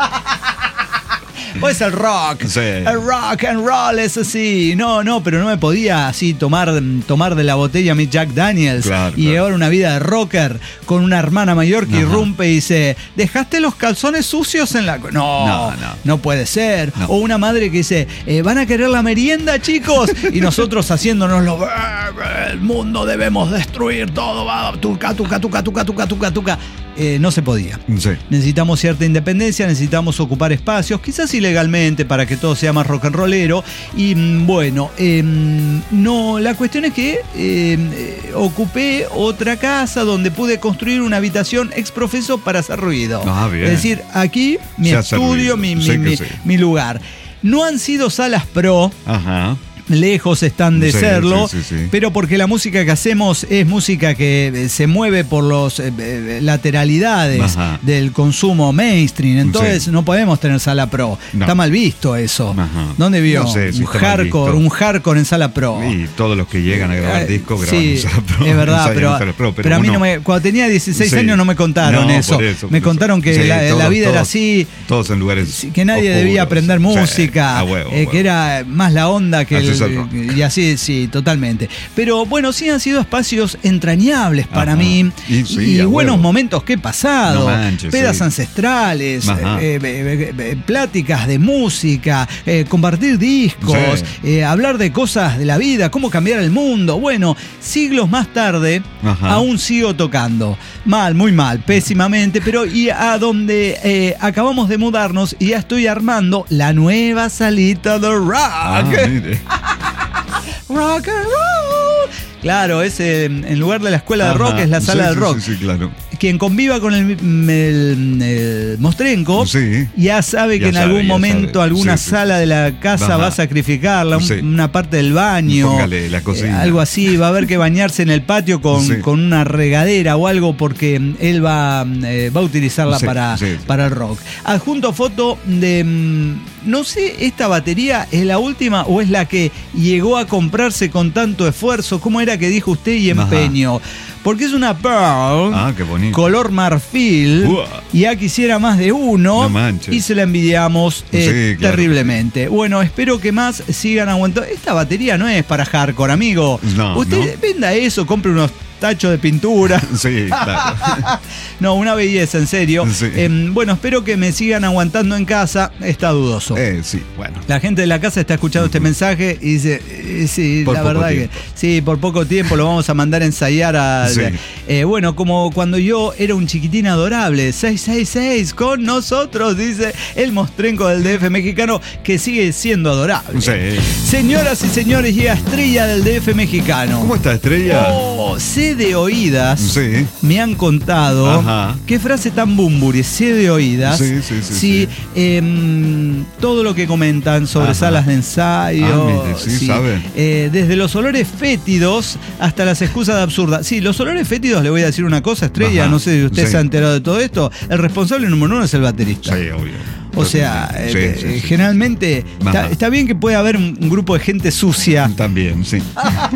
Pues el rock,
sí.
el rock and roll es así. No, no, pero no me podía así tomar, tomar de la botella mi Jack Daniels
claro,
y
claro.
llevar una vida de rocker con una hermana mayor que Ajá. irrumpe y dice, ¿dejaste los calzones sucios en la...? No, no, no, no puede ser. No. O una madre que dice, eh, ¿van a querer la merienda, chicos? Y nosotros haciéndonoslo, el mundo debemos destruir todo, va, tuca, tuca, tuca, tuca, tuca, tuca, tuca. eh, no se podía.
Sí.
Necesitamos cierta independencia, necesitamos ocupar espacios, quizás ilegalmente para que todo sea más rock and rollero. Y bueno, eh, no, la cuestión es que eh, ocupé otra casa donde pude construir una habitación exprofeso para hacer ruido.
Ah, bien.
Es decir, aquí mi
Se hace
estudio,
ruido.
mi, mi,
Sí que
mi,
sí.
mi lugar. No han sido salas pro.
Ajá.
Lejos están de
Sí,
serlo,
sí, sí, sí.
pero porque la música que hacemos es música que eh, se mueve por los eh, eh, lateralidades
Ajá.
del consumo mainstream, entonces
Sí.
no podemos tener sala pro.
No.
Está mal visto eso.
Ajá.
¿Dónde vio?
No sé si
un
está mal
hardcore,
visto.
un hardcore en sala pro.
Y todos los que llegan a grabar
Eh,
discos graban
sí,
en sala pro.
es verdad,
ensayan
pero,
en sala pro,
pero a mí
uno-
no me, cuando tenía dieciséis
Sí.
años no me contaron
No,
eso.
por eso,
me
por
contaron
eso.
que
Sí,
la, la
todos,
vida era
todos,
así.
Todos en lugares
Sí, que nadie
oscuros.
debía aprender
Sí,
música,
a huevo, a
eh,
huevo.
que era más la onda que
Así
el,
es el rock.
y así, sí, totalmente. Pero bueno, sí han sido espacios entrañables para
Ajá.
mí
Y
y,
sí, a
buenos
huevo.
momentos que he pasado,
No manches,
pedas
sí.
ancestrales,
Ajá.
eh, eh, eh, pláticas de música, eh, compartir discos,
Sí.
eh, hablar de cosas de la vida, cómo cambiar el mundo. Bueno, siglos más tarde
Ajá.
aún sigo tocando. Mal, muy mal, pésimamente, pero y a donde eh, acabamos de mudarnos y ya estoy armando la nueva salita de rock.
Ah, mire.
Rock and roll. Claro, es eh, en lugar de la escuela de
Ajá.
rock es la sala
Sí,
del
sí,
rock.
Sí, sí, claro.
Quien conviva con el, el, el Mostrenco
Sí.
ya sabe que
Ya
en
sabe,
algún
ya
momento
sabe.
alguna
Sí, sí,
sala
sí.
de la casa
Ajá.
va a sacrificarla, un-
Sí.
una parte del baño,
Póngale la cocina.
eh, algo así, va a haber que bañarse en el patio con,
Sí.
con una regadera o algo porque mm, él va, eh, va a utilizarla
Sí,
para,
sí, sí.
para el rock. Adjunto foto de, mm, no sé, esta batería es la última o es la que llegó a comprarse con tanto esfuerzo, ¿cómo era que dijo usted? Y
Ajá.
empeño. Porque es una Pearl,
Ah, qué bonito.
color marfil,
Uah.
y ya quisiera más de uno,
No manches.
y se la envidiamos eh,
Sí, claro.
terriblemente. Bueno, espero que más sigan aguantando. Esta batería no es para hardcore, amigo.
No,
Usted
no.
venda eso, compre unos tachos de pintura.
Sí, claro.
No, una belleza, en serio.
Sí.
Em, bueno, espero que me sigan aguantando en casa. Está dudoso.
Eh, sí, bueno.
La gente de la casa está escuchando este mensaje y dice, eh, sí,
Por
la
poco
verdad
tiempo.
que sí, por poco tiempo lo vamos a mandar a ensayar a...
Sí.
Eh, bueno, como cuando yo era un chiquitín adorable, seis seis seis con nosotros, dice el mostrenco del D F mexicano, que sigue siendo adorable.
Sí.
Señoras y señores, llega estrella del D F mexicano.
¿Cómo está, Estrella?
Oh, sé de oídas,
Sí.
me han contado,
Ajá.
qué frase tan bumburi, sé de oídas,
Sí, sí, sí,
sí,
sí.
em, todo lo que comentan sobre
Ajá.
salas de ensayo,
Ah, mire, sí, sabe.
eh, desde los olores fétidos hasta las excusas absurdas. Sí, los olores fétidos, le voy a decir una cosa, Estrella,
Ajá.
no sé si usted
Sí.
se ha enterado de todo esto, el responsable número uno es el baterista.
Sí, obvio.
O sea,
Sí,
eh,
sí,
eh,
sí.
generalmente está,
Ajá.
está bien que pueda haber un, un grupo de gente sucia,
También, sí.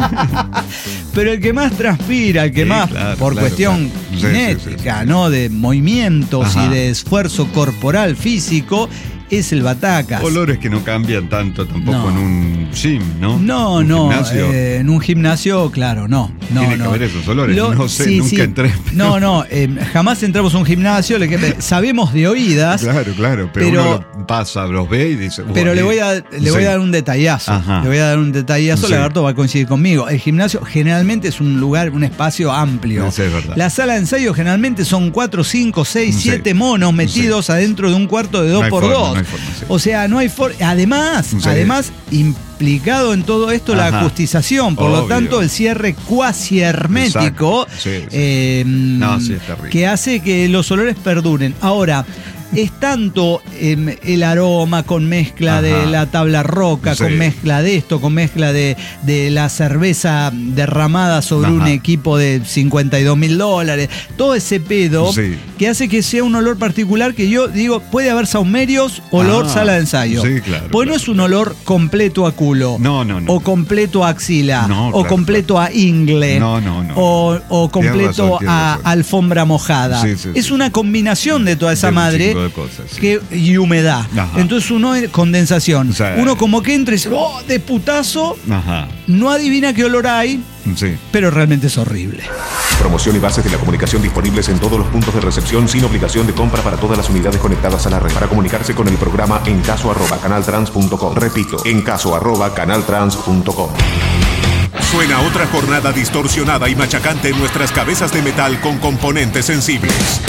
pero el que más transpira, el que
Sí,
más,
claro,
por
claro,
cuestión
claro. Sí, sí,
cinética,
sí, sí.
¿no? De movimientos
Ajá.
y de esfuerzo corporal, físico, es el batacas.
Olores que no cambian tanto tampoco
No.
en un gym, ¿no?
No,
¿Un
no,
gimnasio?
eh, en un gimnasio, claro, no, no,
Tiene que
no.
haber esos olores, no sé, nunca entré, pero-
No, no, eh, jamás entramos a un gimnasio, le que- sabemos de oídas,
Claro, claro, pero,
pero-
uno lo pasa, los ve y dice. "Uah,
pero le
aquí".
voy a, le voy
Sí.
a dar un detallazo.
Ajá.
Le voy a dar un detallazo,
Sí.
Lagarto va a coincidir conmigo. El gimnasio generalmente es un lugar, un espacio amplio.
Sí, es verdad.
La sala de ensayo generalmente son cuatro, cinco, seis,
Sí.
siete monos metidos
Sí.
adentro de un cuarto de
No
dos
hay
por
forma,
dos.
no hay forma, sí.
O sea, no hay forma. Además,
Sí.
además, implicado en todo esto la
Ajá.
acustización. Por lo
Obvio.
tanto, el cierre cuasi hermético
Exacto. Sí, sí.
eh,
No, sí, es terrible.
que hace que los olores perduren. Ahora, es tanto em, el aroma con mezcla
Ajá.
de la tabla roca,
Sí.
con mezcla de esto, con mezcla de, de la cerveza derramada sobre
Ajá.
un equipo de cincuenta y dos mil dólares, todo ese pedo
Sí.
que hace que sea un olor particular que yo digo, puede haber saumerios, olor
Ah,
sala de ensayo.
sí, claro,
Pues no
claro,
es un olor completo a culo.
No, no, no.
O completo a axila.
No,
o
claro,
completo a ingle.
No, no, no.
O, o
Tienes
completo
razón, tienes
a
razón.
alfombra mojada.
Sí, sí,
es
sí.
una combinación de toda esa
De un
madre
chingo de cosas, sí.
que, y humedad.
Ajá.
Entonces uno es condensación.
Sí.
Uno como que entra y dice, oh, de putazo,
Ajá.
no adivina qué olor hay,
Sí.
pero realmente es horrible.
Promoción y bases de la comunicación disponibles en todos los puntos de recepción sin obligación de compra para todas las unidades conectadas a la red. Para comunicarse con el programa en caso arroba canaltrans punto com. Repito, en caso arroba canaltrans punto com. Suena otra jornada distorsionada y machacante en nuestras cabezas de metal con componentes sensibles.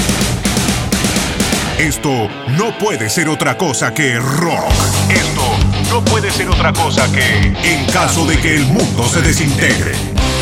Esto no puede ser otra cosa que rock. Esto no puede ser otra cosa que En caso de que el mundo se desintegre.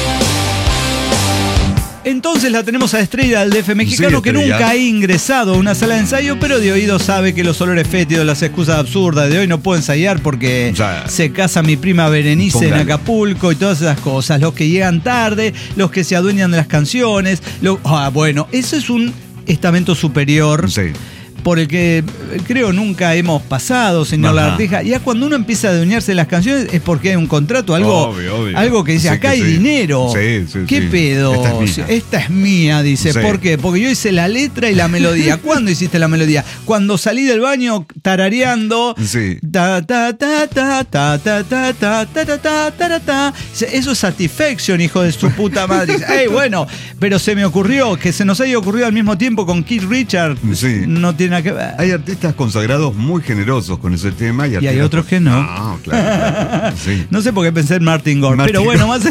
Entonces la tenemos a Estrella del D F mexicano,
Sí,
que
Estrella.
nunca ha ingresado a una sala de ensayo, pero de oído sabe que los olores fétidos, las excusas absurdas de hoy no puedo ensayar porque
Ya.
se casa mi prima Berenice
Póngalo.
en Acapulco y todas esas cosas. Los que llegan tarde, los que se adueñan de las canciones. Lo, ah, bueno, eso es un estamento superior.
Sí.
Por el que eh, creo nunca hemos pasado, señor
Ajá.
Lagartija. Ya cuando uno empieza a adueñarse de las canciones es porque hay un contrato, algo,
Obvio, obvio.
algo que dice,
Sí,
acá
que
hay
sí.
dinero.
Sí, sí,
¿Qué
sí.
pedo?
Esta es mía.
Esta es mía, dice.
Sí.
¿Por qué? Porque yo hice la letra y la melodía. ¿Cuándo hiciste la melodía? Cuando salí del baño tarareando.
Sí.
Ta, ta, ta, ta, ta, ta, ta, ta, ta, ta, ta, ta, ta. Eso es Satisfaction, hijo de su puta madre. Ey, bueno, pero se me ocurrió que se nos haya ocurrido al mismo tiempo con Keith Richards.
Sí.
No tiene nada que ver.
Hay artistas consagrados muy generosos con ese tema. Y,
Y hay
artistas-
otros que no.
No, claro. claro. Sí.
No sé por qué pensé en Martin Gore,
Martin
pero bueno,
Gore.
más.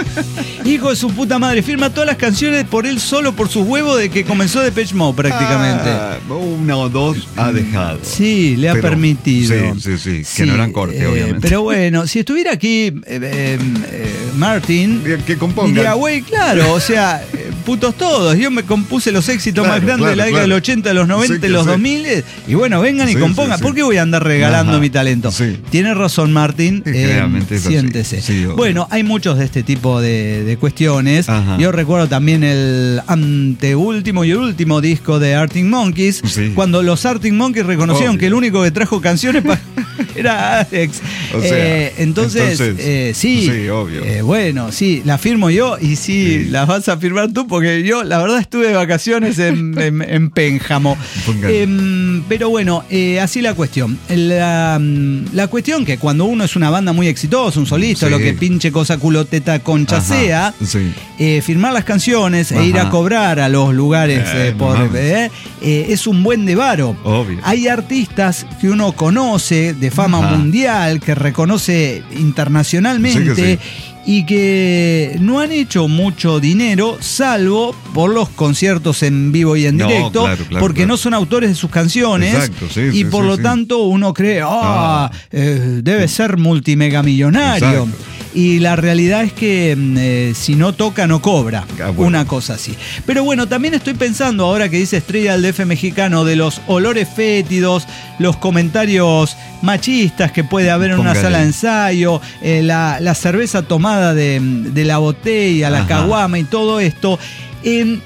Hijo de su puta madre, firma todas las canciones por él solo, por sus huevos, de que comenzó Depeche Mode prácticamente.
Ah, una o dos ha dejado.
Sí, le ha
Pero-
permitido.
Sí, sí, sí. Que no eran corte,
eh,
obviamente.
Pero bueno, si estuviera aquí eh, eh, eh, Martin,
Que compongan.
diría, güey, claro, o sea, eh, putos todos. Yo me compuse los éxitos
Claro,
más grandes de la
claro,
década del
claro.
ochenta, de los noventa,
Sí,
de
que
los
sí.
dos mil. Y bueno, vengan y
Sí,
compongan.
sí, sí.
¿Por qué voy a andar regalando
Ajá.
mi talento?
Sí.
Tiene razón, Martin.
Sí,
eh,
generalmente es así.
siéntese.
Sí, obvio.
Bueno, hay muchos de este tipo de, de cuestiones.
Ajá.
Yo recuerdo también el anteúltimo y el último disco de Arctic Monkeys,
Sí.
cuando los Arctic Monkeys reconocieron
Obvio.
que el único que trajo canciones pa- era Alex.
O sea,
Eh, entonces,
entonces,
eh, sí,
sí, obvio.
eh, bueno, sí, la firmo yo y sí,
Sí.
las vas a firmar tú porque yo, la verdad, estuve de vacaciones en, en, en Pénjamo.
Póngale.
Em, pero bueno, eh, así la cuestión. La, mm, la cuestión que cuando uno es una banda muy exitosa, un solista,
Sí.
lo que pinche cosa culo teta concha
Ajá,
sea,
sí.
eh, firmar las canciones e ir
Ajá.
a cobrar a los lugares
Eh,
eh, por,
mames.
eh, eh, es un buen devaro.
Obvio.
Hay artistas que uno conoce de fama
Ajá.
mundial, que reconoce internacionalmente.
Sí que sí.
Y que no han hecho mucho dinero, salvo por los conciertos en vivo y en
No,
directo,
claro, claro,
porque
claro.
no son autores de sus canciones.
Exacto, sí,
y
sí,
por
sí,
lo
sí.
tanto uno cree, ah,
Ah.
eh, debe ser multimegamillonario.
Exacto.
Y la realidad es que mm, eh, si no toca, no cobra.
Ah, bueno.
Una cosa así. Pero bueno, también estoy pensando, ahora que dice Estrella del D F mexicano, de los olores fétidos, los comentarios machistas que puede haber en una
Póngale.
sala de ensayo, eh, la, la cerveza tomada de, de la botella, la
Ajá.
caguama y todo esto, en,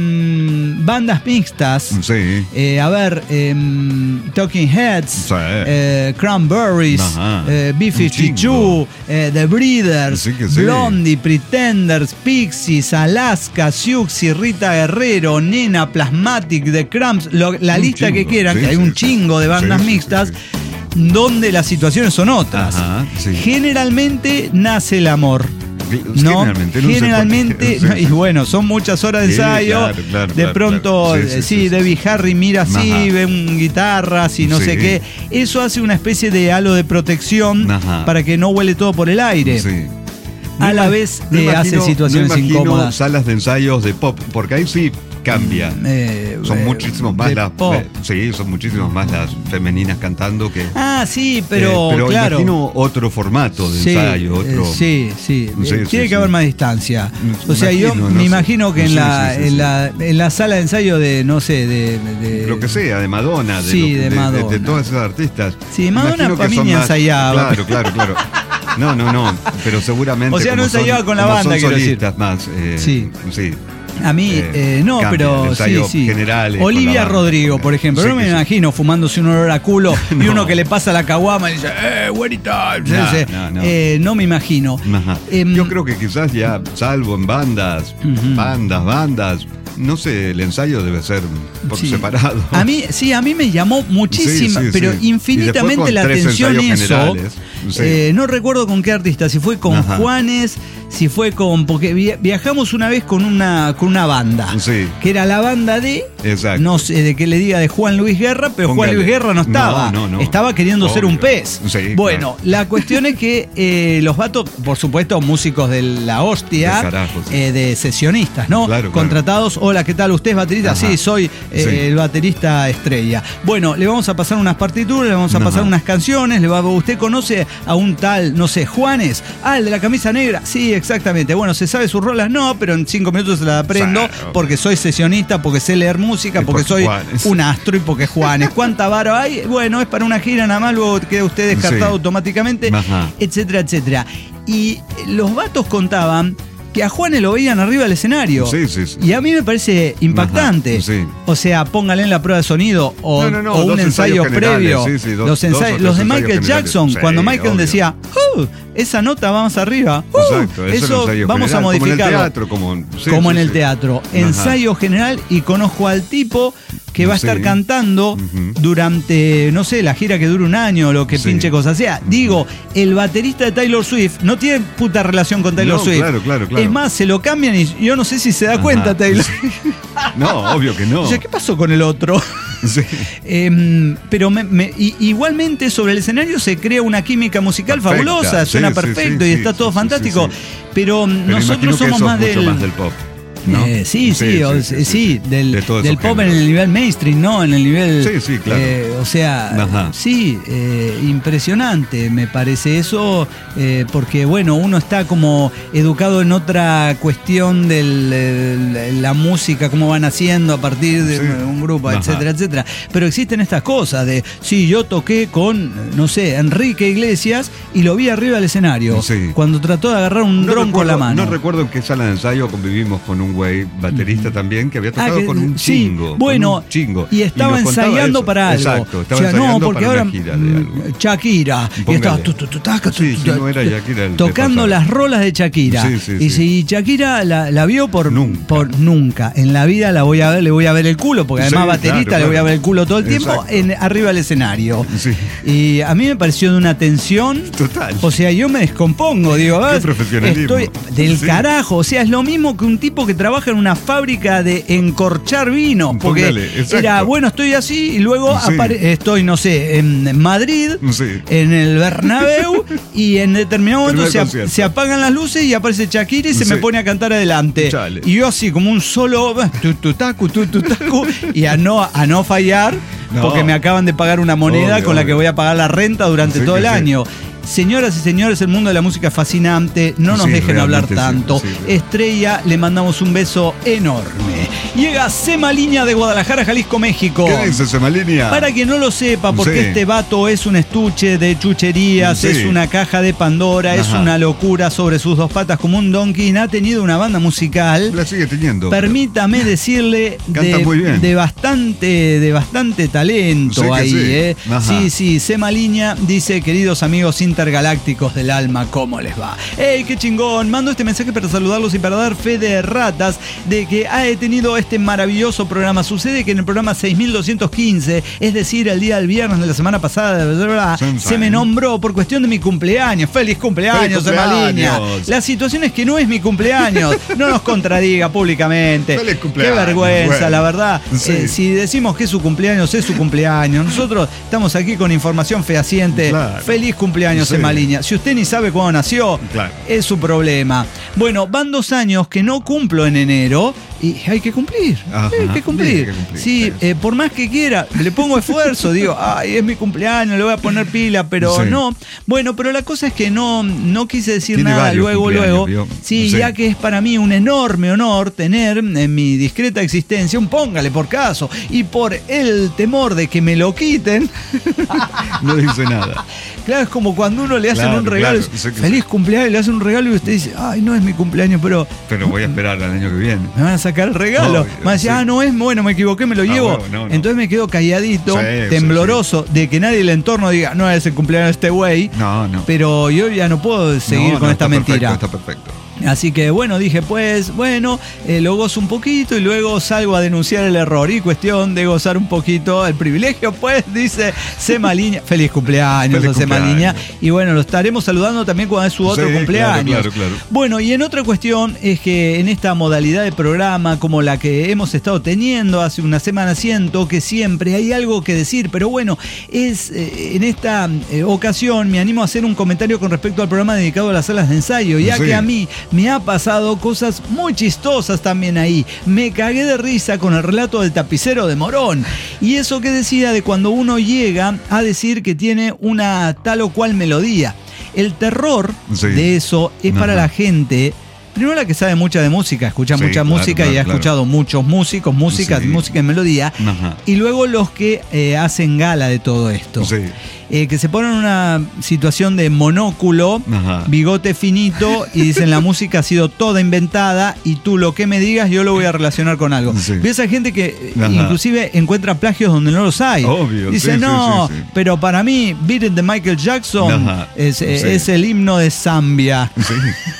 en bandas mixtas.
Sí.
Eh, a ver, em, Talking Heads,
Sí.
eh, Cranberries,
Ajá.
eh, B
Un
cincuenta y dos,
chingo.
eh, The Breeders,
Sí que sí.
Blondie, Pretenders, Pixies, Alaska, Siouxsie, Rita Guerrero, Nena, Plasmatic, The Cramps, lo- la
Un
lista que
chingo,
quieran,
sí,
que hay
sí,
un
sí.
chingo de bandas
Sí, sí,
mixtas,
sí,
donde las situaciones son otras.
Ajá, sí.
Generalmente nace el amor. No,
Generalmente, no sé por qué.
generalmente,
Sí,
no, y
sí.
bueno, son muchas horas de
Sí,
ensayo.
claro, claro,
de
claro,
pronto,
claro. Sí,
eh,
sí,
sí,
sí, sí.
Debbie Harry mira así,
Ajá.
ve un guitarras y no
Sí.
sé qué. Eso hace una especie de halo de protección
Ajá.
para que no huele todo por el aire.
Sí.
A
No
la
ima-
vez
no
eh, hace
imagino-
situaciones
no imagino
incómodas.
salas de ensayos de pop, porque ahí sí cambia.
Eh,
Son
eh,
muchísimos más
de
las
pop.
eh, sí, son muchísimas más las femeninas cantando que
Ah, sí, pero,
eh, pero
claro.
imagino otro formato de
Sí,
ensayo, otro
eh, sí, sí,
Sí,
Eh,
sí,
tiene
sí.
que haber más distancia.
Mm,
O sea, yo
imagino, no
me
sé.
imagino que en,
Sí,
la,
sí, sí,
en,
sí.
la, en la sala de ensayo de, no sé, de... de-
lo que sea, de Madonna, de,
Sí,
lo-
de Madonna.
de todas esas artistas.
Sí, Madonna
Imagino
para
que
mí
son
ni
más-
ensayaba.
Claro, claro, claro. No, no, no, pero seguramente
O sea, no
como son-
ensayaba con la
como
banda,
son
quiero decir.
solistas más. eh,
Sí.
sí.
A mí,
Eh,
eh, no,
cambia,
pero
el
sí,
ensayo
sí.
general es con
Olivia
la banda.
Rodrigo, por ejemplo.
Sí
no me
que sí.
imagino fumándose un olor a culo y
No.
uno que le pasa la caguama y dice, ¡eh, güerita!
No,
Ese,
no, no.
eh, no me imagino.
Ajá.
Em,
Yo creo que quizás ya, salvo en bandas,
Ujú.
bandas, bandas, no sé, el ensayo debe ser por
Sí.
separado.
A mí, sí, a mí me llamó muchísimo,
Sí, sí,
pero
sí. Y
infinitamente
después con
la
tres
atención
ensayos
eso.
generales. Sí.
Eh, no recuerdo con qué artista, si fue con
Ajá.
Juanes, si fue con... Porque via- viajamos una vez con una, con una banda,
Sí.
que era la banda de...
Exacto.
No sé, de que le diga de Juan Luis Guerra, pero
Póngale.
Juan Luis Guerra no estaba.
No, no, no.
Estaba queriendo ser un
Obvio.
pez.
Sí,
bueno,
claro.
la cuestión es que eh, los vatos, por supuesto, músicos de la hostia,
Del carajo, sí.
eh, de sesionistas, ¿no?
Claro, claro.
Contratados. Hola, ¿qué tal? ¿Usted es baterista?
Ajá.
Sí, soy eh,
Sí.
el baterista estrella. Bueno, le vamos a pasar unas partituras, le vamos a
Ajá.
pasar unas canciones. Le va, ¿usted conoce a un tal, no sé, Juanes? Ah, el de la camisa negra. Sí, exactamente. Bueno, ¿se sabe sus rolas? No, pero en cinco minutos se las aprendo
Claro.
porque soy sesionista, porque sé leer música,
Y
porque
porque
soy
Juanes.
un astro y porque Juanes. ¿Cuánta vara hay? Bueno, es para una gira nada más, luego queda usted descartado
Sí.
automáticamente,
Ajá.
etcétera, etcétera. Y los vatos contaban que a Juanes lo veían arriba del escenario.
Sí, sí, sí.
Y a mí me parece impactante.
Ajá, sí.
O sea, póngale en la prueba de sonido o,
No, no, no,
o un
dos
ensayo
ensayos generales,
previo.
sí, sí, dos-
los,
dos o
ensayos-
tres
los de
ensayos
Michael
generales.
Jackson,
Sí,
cuando Michael
obvio.
decía, "Uh, esa nota va más arriba. Uh,
Exacto, eso,
eso
ensayo
vamos
general,
a modificarlo.
Como en el teatro, como, sí,
como
sí,
en el
sí.
teatro.
Ajá.
Ensayo general, y conozco al tipo que va a estar
Sí.
cantando
Ujú.
durante, no sé, la gira que dure un año o lo que
Sí.
pinche cosa sea. Digo, el baterista de Taylor Swift no tiene puta relación con Taylor
No,
Swift.
claro, claro, claro.
Es más, se lo cambian y yo no sé si se da
Ajá.
cuenta Taylor.
No, obvio que no.
O sea, ¿qué pasó con el otro?
Sí.
Em, pero me- me- i- igualmente sobre el escenario se crea una química musical
Perfecta,
fabulosa,
sí,
suena
sí,
perfecto
sí,
y
sí,
está
sí,
todo
sí,
fantástico.
sí, sí.
Pero,
Pero imagino
nosotros
que
somos
eso
más
es
del,
mucho más del pop. ¿no?
Eh, sí, sí, o- sí, sí, del,
De todos
del
esos
pop en
géneros.
el nivel mainstream, ¿no? En el nivel...
Sí, sí, claro.
eh, o sea,
Ajá.
sí, eh, impresionante me parece eso, eh, porque bueno, uno está como educado en otra cuestión de la música, cómo van haciendo a partir de
Sí.
un grupo,
Ajá.
etcétera, etcétera. Pero existen estas cosas de, sí, yo toqué con, no sé, Enrique Iglesias y lo vi arriba del escenario,
Sí.
cuando trató de agarrar un
No
dron con la
recuerdo-
mano.
No recuerdo en qué sala de ensayo convivimos con un güey baterista también que había tocado
Ah, que-
con un
sí,
chingo. con
bueno,
un chingo.
y estaba
nos contaba
ensayando
eso.
para algo.
Exacto, estaba
O sea,
ensayando
no, porque
para
ahora
una gira de
mm,
algo.
Shakira, y
Póngale.
estaba tu, tu, tu, taca, tu,
Sí,
tu,
sí,
tu,
no era
tu,
Shakira el que
tocando
pasaba.
las rolas de Shakira.
Sí, sí,
y
sí.
si Shakira la, la vio por
Nunca.
por nunca, en la vida la voy a ver, le voy a ver el culo, porque además
Sí,
baterista
claro,
le voy a
claro.
ver el culo todo el tiempo
Exacto.
en, arriba del escenario.
Sí.
Y a mí me pareció de una tensión.
Total.
O sea, yo me descompongo, digo,
Qué
"Ah,
profesionalismo".
estoy del
Sí.
carajo. O sea, es lo mismo que un tipo que trabaja en una fábrica de encorchar vino. Porque
Póngale, exacto.
era, bueno, estoy así y luego
Sí.
apare- estoy, no sé, en Madrid,
Sí.
en el Bernabéu, y en determinado momento
Primer
se, ap-
concierto.
se apagan las luces y aparece Shakira y se
Sí.
me pone a cantar adelante.
Chale.
Y yo así como un solo tu, tu, tacu, tu, tu, tacu, y a no, a no fallar,
No.
porque me acaban de pagar una moneda
Obvio,
con la que
obvio.
voy a pagar la renta durante
Sí,
todo
que
el
sí.
año. Señoras y señores, el mundo de la música es fascinante, no nos
Sí,
dejen hablar
realmente sí,
tanto.
sí.
Estrella, le mandamos un beso enorme. Llega Sema Línea de Guadalajara, Jalisco, México.
¿Qué dice Semalinea?
Para quien no lo sepa, porque
Sí.
este vato es un estuche de chucherías,
Sí.
es una caja de Pandora, es
Ajá.
una locura sobre sus dos patas como un donkey, ha tenido una banda musical.
La sigue teniendo.
Permítame decirle
Canta
de,
muy bien.
de bastante de bastante talento
Sí que
ahí,
sí.
¿eh?
Ajá.
Sí, sí, Sema Línea dice, queridos amigos intergalácticos del alma, ¿cómo les va? ¡Ey, qué chingón! Mando este mensaje para saludarlos y para dar fe de ratas de que he tenido este maravilloso programa. Sucede que en el programa seis mil doscientos quince, es decir, el día del viernes de la semana pasada, bla, bla, bla,
Sunshine.
se me nombró por cuestión de mi cumpleaños. ¡Feliz cumpleaños,
¡Feliz
Sema Línea!
cumpleaños!
La situación es que no es mi cumpleaños. No nos contradiga públicamente.
¡Feliz
Qué
cumpleaños!
vergüenza,
Bueno,
la verdad.
sí.
Eh, si decimos que es su cumpleaños, es su cumpleaños. Nosotros estamos aquí con información fehaciente.
Claro.
Feliz cumpleaños,
Sí.
Sema Línea. Si usted ni sabe cuándo nació,
Claro.
es su problema. Bueno, van dos años que no cumplo en enero y hay que cumplir.
Ajá.
Hay que cumplir.
Hay que cumplir.
Sí, eh, por más que quiera, le pongo esfuerzo. Digo, ay, es mi cumpleaños, le voy a poner pila, pero
Sí.
no. Bueno, pero la cosa es que no, no quise decir
Tiene
nada
varios
luego,
cumpleaños,
luego.
¿vio?
Sí,
Sí.
ya que es para mí un enorme honor tener en mi discreta existencia un póngale por caso y por el temor de que me lo quiten.
No dice nada.
Claro, es como cuando uno le hacen
Claro,
un regalo,
claro, sé que
feliz
sí.
cumpleaños, le hacen un regalo y usted dice, ay, no es mi cumpleaños, pero
Pero voy a esperar al año que viene.
me van a sacar el regalo.
Obvio,
Me van a decir,
sí.
ah, no es, bueno, me equivoqué, me lo
Ah,
llevo.
bueno, no, no.
Entonces me quedo calladito,
Sí, sí,
tembloroso, de que nadie del entorno diga, no es el cumpleaños de este güey.
No, no.
Pero yo ya no puedo seguir
No,
con
no,
esta
está
mentira.
Perfecto, está perfecto.
Así que bueno, dije pues, bueno, eh, lo gozo un poquito y luego salgo a denunciar el error. Y cuestión de gozar un poquito el privilegio, pues, dice Semaliña. Feliz cumpleaños
Feliz
a Semaliña.
cumpleaños.
Y bueno, lo estaremos saludando también cuando es su otro
Sí,
cumpleaños.
claro, claro, claro.
Bueno, y en otra cuestión es que en esta modalidad de programa como la que hemos estado teniendo hace una semana, siento que siempre hay algo que decir, pero bueno, es eh, en esta eh, ocasión me animo a hacer un comentario con respecto al programa dedicado a las salas de ensayo, ya
Sí.
que a mí me ha pasado cosas muy chistosas también ahí. Me cagué de risa con el relato del tapicero de Morón. Y eso que decía de cuando uno llega a decir que tiene una tal o cual melodía. El terror
Sí.
de eso es para
Ajá.
la gente. Primero la que sabe mucha de música, escucha
Sí,
mucha
claro,
música
claro,
y ha
claro.
escuchado muchos músicos, músicas,
Sí.
música en melodía.
Ajá.
Y luego los que eh, hacen gala de todo esto.
Sí.
Eh, que se ponen en una situación de monóculo,
Ajá.
bigote finito y dicen la música ha sido toda inventada y tú lo que me digas yo lo voy a relacionar con algo.
Sí.
Ves a gente que eh,
Ajá.
inclusive encuentra plagios donde no los hay.
Obvio,
Dice,
sí, sí,
no,
sí, sí.
pero para mí Beat It de Michael Jackson
Ajá.
es, eh,
Sí.
es el himno de Zambia.
Sí.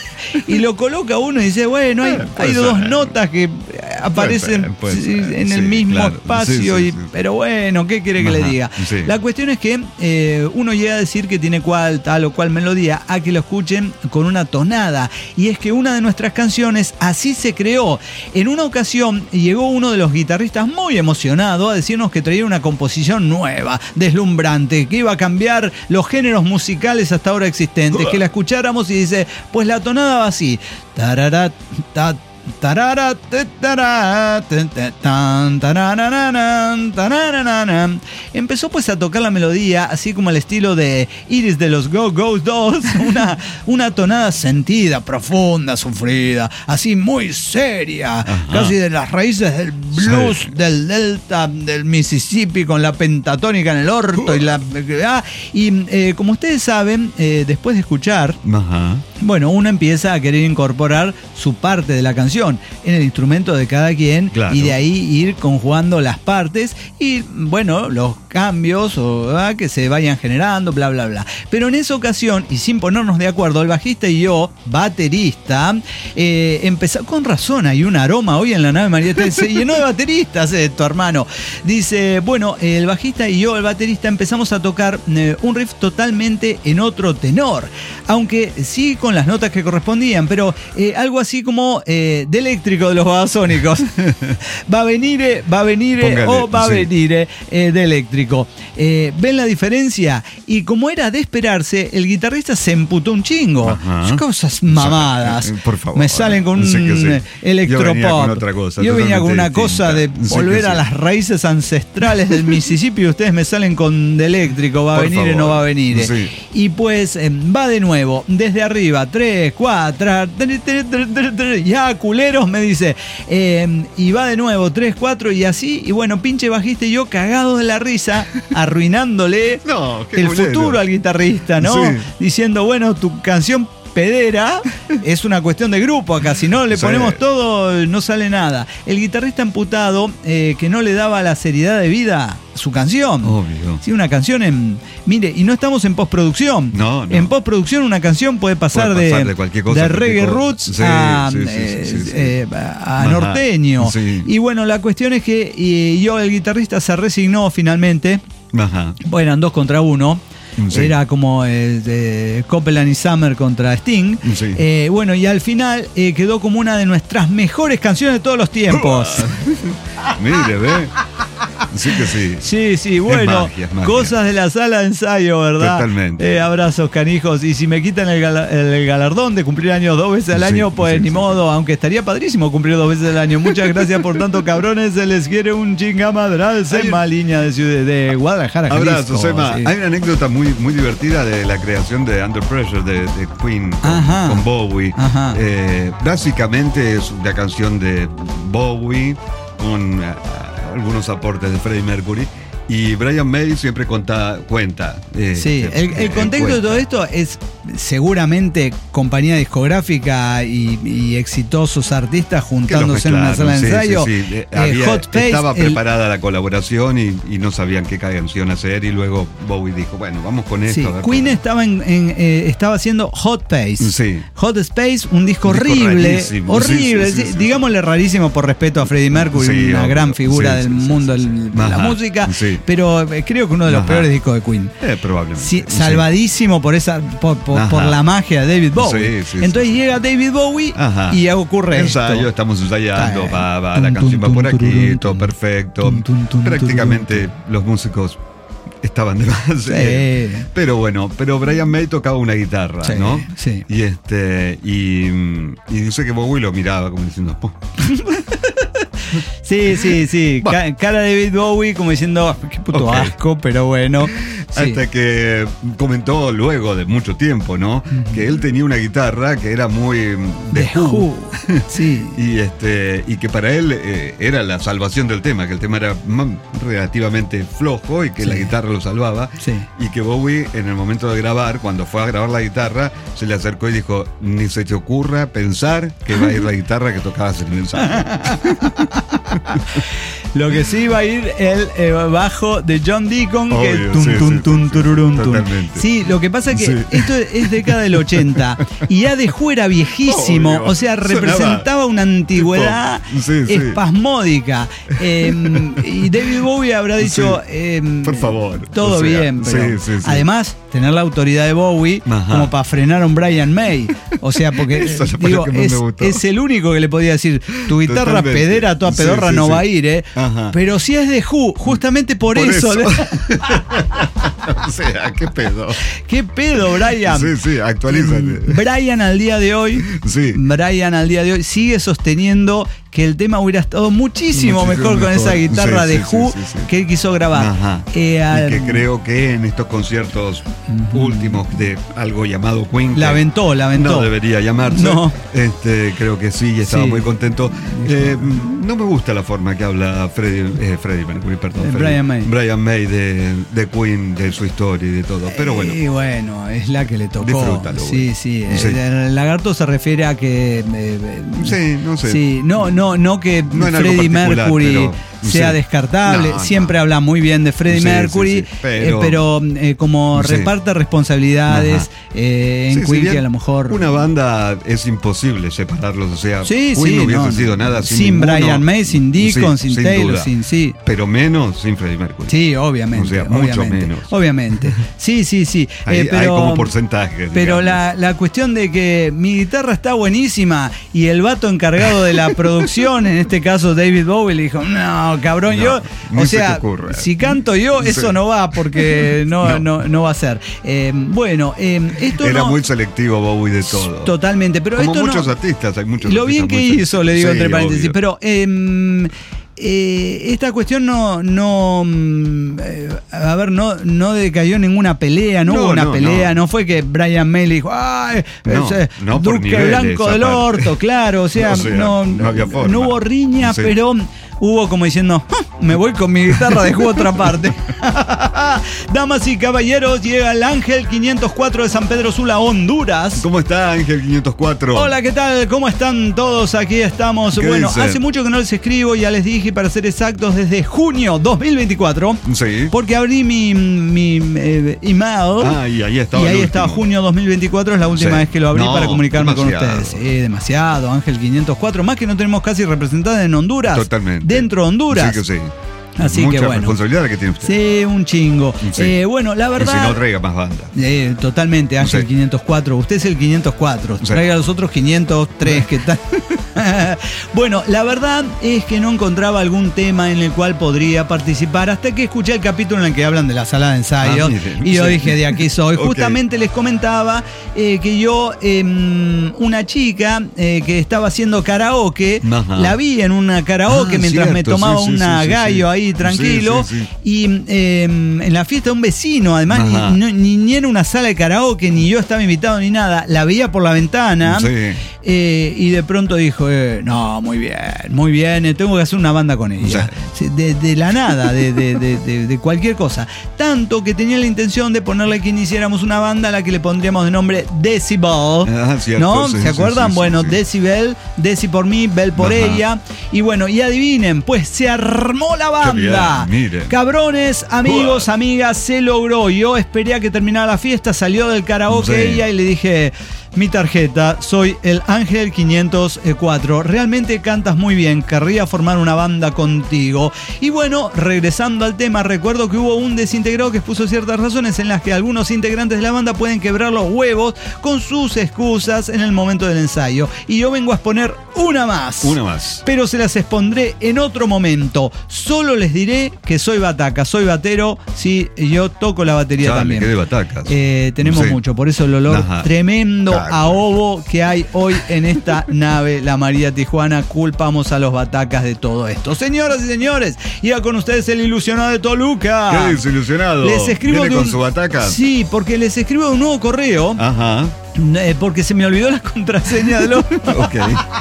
Y lo coloca uno y dice, bueno, hay,
Eh, puede
hay dos
ser.
notas que aparecen
ser, puede
sí,
ser,
en el
sí,
mismo
claro.
espacio,
Sí, sí,
y,
sí.
pero bueno, ¿qué quiere que le
Ajá,
diga?
sí.
La cuestión es que eh, uno llega a decir que tiene cual, tal o cual melodía, a que lo escuchen con una tonada. Y es que una de nuestras canciones así se creó. En una ocasión llegó uno de los guitarristas muy emocionado a decirnos que traía una composición nueva, deslumbrante, que iba a cambiar los géneros musicales hasta ahora existentes, que la escucháramos y dice, pues la tonada va así. Tararat, ta, tarara, te, tará, te, te, tan, tararararan, tararararan. Empezó pues a tocar la melodía así como al estilo de Iris de los Go-Go's dos, una, una tonada sentida, profunda, sufrida, así muy seria,
Ajá.
casi de las raíces del blues,
Sí.
del delta, del Mississippi, con la pentatónica en el orto y la... ah, y eh, como ustedes saben, eh, después de escuchar...
Ajá.
Bueno, uno empieza a querer incorporar su parte de la canción en el instrumento de cada quien
Claro.
y de ahí ir conjugando las partes y, bueno, los cambios o, ah, que se vayan generando, bla, bla, bla. Pero en esa ocasión, y sin ponernos de acuerdo, el bajista y yo, baterista, eh, empezó con razón, hay un aroma hoy en la nave María, se llenó de bateristas esto, hermano. Dice, bueno, el bajista y yo, el baterista, empezamos a tocar eh, un riff totalmente en otro tenor, aunque sí con las notas que correspondían, pero eh, algo así como eh, de eléctrico de los babasónicos. Va a venir, eh, va a venir eh,
Póngale,
o va a
sí.
venir eh, eh, de eléctrico. Eh, ¿Ven la diferencia? Y como era de esperarse, el guitarrista se emputó un chingo.
Ajá.
Cosas mamadas.
Eh, por favor.
Me salen con un
Sí que sí.
eh, electropop.
Yo venía con otra cosa,
Yo venía con una
totalmente
cosa de
distinta. Sí
volver
que
a
sí.
las raíces ancestrales del Mississippi y ustedes me salen con de eléctrico. Va a
Por
venir
favor.
y no va a venir.
Sí.
Y pues eh, va de nuevo, desde arriba, tres, cuatro, ya culeros me dice, eh, y va de nuevo, tres, cuatro y así, y bueno, pinche bajista y yo cagados de la risa, arruinándole
No, qué
el
culero.
futuro al guitarrista, ¿no?
Sí.
Diciendo, bueno, tu canción pedera es una cuestión de grupo acá, si no le
Sí.
ponemos todo no sale nada. El guitarrista amputado eh, que no le daba la seriedad de vida a su canción.
Obvio.
Sí, una canción en... Mire, y no estamos en postproducción.
No, no.
En postproducción una canción puede pasar,
Puede pasar
de,
de cualquier cosa,
de
cualquier
reggae
cosa.
roots
Sí,
a,
sí, sí,
eh,
sí, sí, sí.
eh, a
Ajá.
norteño.
Sí.
Y bueno, la cuestión es que y yo, el guitarrista, se resignó finalmente.
Ajá.
Bueno, eran dos contra uno.
Sí.
Era como eh, de Copeland y Summer contra Sting.
Sí.
Eh, bueno, y al final eh, quedó como una de nuestras mejores canciones de todos los tiempos.
Mire, ve. Sí que sí.
Sí, sí, bueno,
magia, es magia.
cosas de la sala de ensayo, ¿verdad?
Totalmente.
Eh, abrazos, canijos. Y si me quitan el, gala- el galardón de cumplir años dos veces al
Sí,
año, pues
sí,
ni
sí.
modo, aunque estaría padrísimo cumplir dos veces al año. Muchas gracias por tanto, cabrones. Se les quiere un chingamadral. Sema, línea de, ciudad, de Guadalajara, Jalisco.
Abrazo, Sema.
Sí.
Hay una anécdota muy, muy divertida de la creación de Under Pressure de, de Queen con,
Ajá.
con Bowie.
Ajá.
Eh, básicamente es una canción de Bowie con eh, algunos aportes de Freddie Mercury. Y Brian May siempre conta, cuenta. eh,
Sí, el, el
eh,
contexto de
cuenta.
todo esto es seguramente compañía discográfica y, y exitosos artistas juntándose en una sala de
sí,
ensayo.
Sí, sí.
Eh,
Había,
Hot Space,
estaba
el,
preparada la colaboración y, y no sabían qué canción hacer, y luego Bowie dijo, bueno, vamos con esto.
sí,
a ver
Queen
cómo.
estaba, en, en, eh, estaba haciendo Hot Space.
Sí.
Hot Space, un disco
Un disco
horrible.
rarísimo.
Horrible,
Sí, sí, sí,
sí,
sí.
digámosle rarísimo por respeto a Freddie Mercury,
Sí,
una
obvio.
gran figura
Sí,
del
sí, sí,
mundo
sí, sí.
del- de la
Ajá.
música,
Sí.
pero eh, creo que uno de los
Ajá.
peores discos de Queen.
Eh, probablemente.
Sí,
Sí.
salvadísimo por esa por, por,
Ajá.
por la magia de David Bowie.
Sí, sí,
Entonces
sí, sí.
llega David Bowie
Ajá.
y ocurre
Ensayo,
esto.
estamos ensayando,
Está
va, va,
bien.
la
Tum,
canción
tum,
va por
tum,
aquí,
tum,
todo
tum.
perfecto.
Tum, tum, tum,
Prácticamente los músicos estaban de más.
Sí.
eh, Pero bueno, pero Brian May tocaba una guitarra,
Sí,
¿no?
sí.
Y este, y, y dice que Bowie lo miraba como diciendo, "Pum".
Sí, sí, sí.
Va.
Ca- cara de David Bowie como diciendo, qué puto
Ok.
asco, pero bueno. Sí.
Hasta que comentó luego de mucho tiempo, ¿no? Que él tenía una guitarra que era muy de
The
Who.
Who. Sí.
Y este y que para él eh, era la salvación del tema, que el tema era ma- relativamente flojo y que
Sí.
la guitarra lo salvaba.
Sí.
Y que Bowie, en el momento de grabar, cuando fue a grabar la guitarra, se le acercó y dijo, ni se te ocurra pensar que va a ir la guitarra que tocabas en el ensayo.
Lo que sí va a ir el eh, bajo de John Deacon, que
Obvio,
tum,
sí,
tum,
sí,
tum,
sí,
tururum, tum.
totalmente.
Sí, lo que pasa es que
Sí.
esto es década del ochenta y A de Who era viejísimo,
Obvio.
o sea, representaba
Sonaba
una antigüedad
tipo, sí, sí.
espasmódica. Eh, y David Bowie habrá dicho,
Sí.
eh,
Por favor.
todo
O sea,
bien, pero
sí, sí, sí.
además tener la autoridad de Bowie
Ajá.
como para frenar a un Brian May. O sea, porque
Eso es lo
digo,
que más me
es,
gustó.
es el único que le podía decir, tu guitarra
Totalmente.
pedera, toda
Sí,
pedorra
sí,
no
sí.
va a ir, ¿eh?
Ajá.
Pero si es de Who, justamente por,
Por
eso.
eso.
le-
O sea, qué pedo.
¿Qué pedo, Brian?
Sí, sí, actualízate.
Brian al día de hoy,
Sí.
Brian al día de hoy sigue sosteniendo que el tema hubiera estado muchísimo,
Muchísimo
mejor, con
mejor.
esa guitarra
Sí,
de
sí, sí,
Who
sí, sí.
que él quiso grabar.
Ajá.
Eh, al-
Y que creo que en estos conciertos últimos de algo llamado Queen,
La
que
aventó, la aventó.
no debería llamarse,
No.
este, creo que sí, y estaba
Sí.
muy contento. Eh, no me gusta la forma que habla Freddie, eh, Freddie Mercury, perdón,
Eh,
Freddie-
Brian May.
Brian May de, de Queen, de su historia y de todo, pero bueno.
Y bueno, es la que le tocó.
Disfrútalo,
Sí,
güey.
sí.
Sí.
El, el lagarto se refiere a que. eh,
Sí, no sé.
Sí, no, no, no que
No en algo
Freddie
particular,
Mercury
pero,
sea
sí.
descartable.
No,
Siempre
no.
habla muy bien de Freddie
Sí,
Mercury,
sí, sí. Pero-
eh, pero eh, como
Sí.
reparte responsabilidades
Ajá.
eh, en
Sí, si
Queen,
bien
que a lo mejor.
una banda es imposible separarlos, o sea,
Sí,
Queen
sí,
no hubiese
no,
sido
no.
nada sin,
Sin
ninguno.
Brian May, sin Deacon,
Sí,
sin Taylor,
duda.
sin- sí.
Pero menos sin Freddie Mercury.
Sí, obviamente.
O sea, mucho
obviamente,
menos.
Obviamente. Sí, sí, sí.
Hay,
Eh,
hay
pero-
como porcentajes.
Pero
digamos.
la, la cuestión de que mi guitarra está buenísima y el vato encargado de la producción, en este caso David Bowie, le dijo, no, cabrón,
No,
yo,
ni
o
se te
sea,
ocurra.
si canto yo, eso
Sí.
no va porque no,
No.
no. no va a ser. Eh, bueno, eh, esto
Era
no,
muy selectivo Bowie de todo.
totalmente, pero
Como
esto
muchos
no,
artistas, hay muchos
lo bien que
artistas muy
hizo, le digo
sí,
entre paréntesis,
obvio.
pero eh, eh, esta cuestión no, no mm, eh, a ver, no, no decayó en ninguna pelea, no,
No,
hubo una
no,
pelea, no.
no.
fue que Brian May le dijo, ¡ay!
No,
ese
no por
Duque
niveles,
Blanco del
aparte.
orto! Claro, o sea,
O sea,
no,
no había forma.
no hubo riña,
Sí.
pero hubo como diciendo, "Ah, me voy con mi guitarra de juego a otra parte". Damas y caballeros, llega el Ángel quinientos cuatro de San Pedro Sula, Honduras.
¿Cómo está Ángel quinientos cuatro?
Hola, ¿qué tal? ¿Cómo están todos? Aquí estamos.
¿Qué
Bueno,
dice?
hace mucho que no les escribo, ya les dije, para ser exactos, desde junio dos mil veinticuatro,
Sí.
porque abrí mi, mi eh, email.
Ah, y ahí estaba
Y ahí
el
estaba
último.
junio dos mil veinticuatro, es la última
Sí.
vez que lo abrí
No,
para comunicarme
demasiado.
con ustedes. Sí, demasiado, Ángel quinientos cuatro. Más que no tenemos casi representada en Honduras.
Totalmente.
Dentro de Honduras.
Sí que sí.
Así
Mucha
que bueno.
responsabilidad la que tiene usted.
Sí, un chingo.
Sí.
Eh, bueno, la
Y
verdad.
si no, traiga más banda.
Eh, totalmente, Ángel
Sí.
quinientos cuatro. Usted es el quinientos cuatro.
Sí.
Traiga los otros quinientos tres que tal. Bueno, la verdad es que no encontraba algún tema en el cual podría participar hasta que escuché el capítulo en el que hablan de la sala de ensayo.
Ah, miren,
y yo
sí.
dije, de aquí soy.
Ok.
Justamente les comentaba eh, que yo, eh, una chica eh, que estaba haciendo karaoke,
Ajá.
la vi en una karaoke
Ah,
mientras me
cierto,
tomaba
sí, sí,
una
sí, sí,
gallo
sí.
ahí así tranquilo.
Sí, sí, sí.
Y eh, en la fiesta de un vecino, además, ni, no, ni, ni era una sala de karaoke, ni yo estaba invitado ni nada. La veía por la ventana.
Sí.
Eh, y de pronto dijo, eh, no, muy bien, muy bien, eh, tengo que hacer una banda con ella. Sí. De, de la nada, de, de, de, de, de cualquier cosa. Tanto que tenía la intención de ponerle que iniciáramos una banda a la que le pondríamos de nombre Decibel.
Ah, cierto,
¿No?
sí,
¿Se acuerdan?
Sí, sí,
bueno,
sí.
Decibel, Deci por mí, Bel por
Ajá.
ella. Y bueno, y adivinen, pues se armó la banda.
Qué bien, miren.
Cabrones, amigos,
Uah.
amigas, se logró. Yo esperé a que terminara la fiesta, salió del karaoke
Sí.
ella y le dije, mi tarjeta, soy el Ángel quinientos cuatro. Realmente cantas muy bien, querría formar una banda contigo. Y bueno, regresando al tema, recuerdo que hubo un desintegrado que expuso ciertas razones en las que algunos integrantes de la banda pueden quebrar los huevos con sus excusas en el momento del ensayo. Y yo vengo a exponer una más.
Una más.
Pero se las expondré en otro momento. Solo les diré que soy bataca, soy batero, sí, yo toco la batería
Chale,
también.
qué de batacas.
Eh, tenemos
Sí.
mucho, por eso el olor
Ajá.
tremendo
Claro.
a ovo que hay hoy en esta nave, la María Tijuana. Culpamos a los batacas de todo esto. Señoras y señores, iba con ustedes el ilusionado de Toluca.
Qué desilusionado.
Les escribo
¿Viene
de
con
un-
su bataca?
Sí, porque les escribo de un nuevo correo.
Ajá.
eh, porque se me olvidó la contraseña de los.
Ok.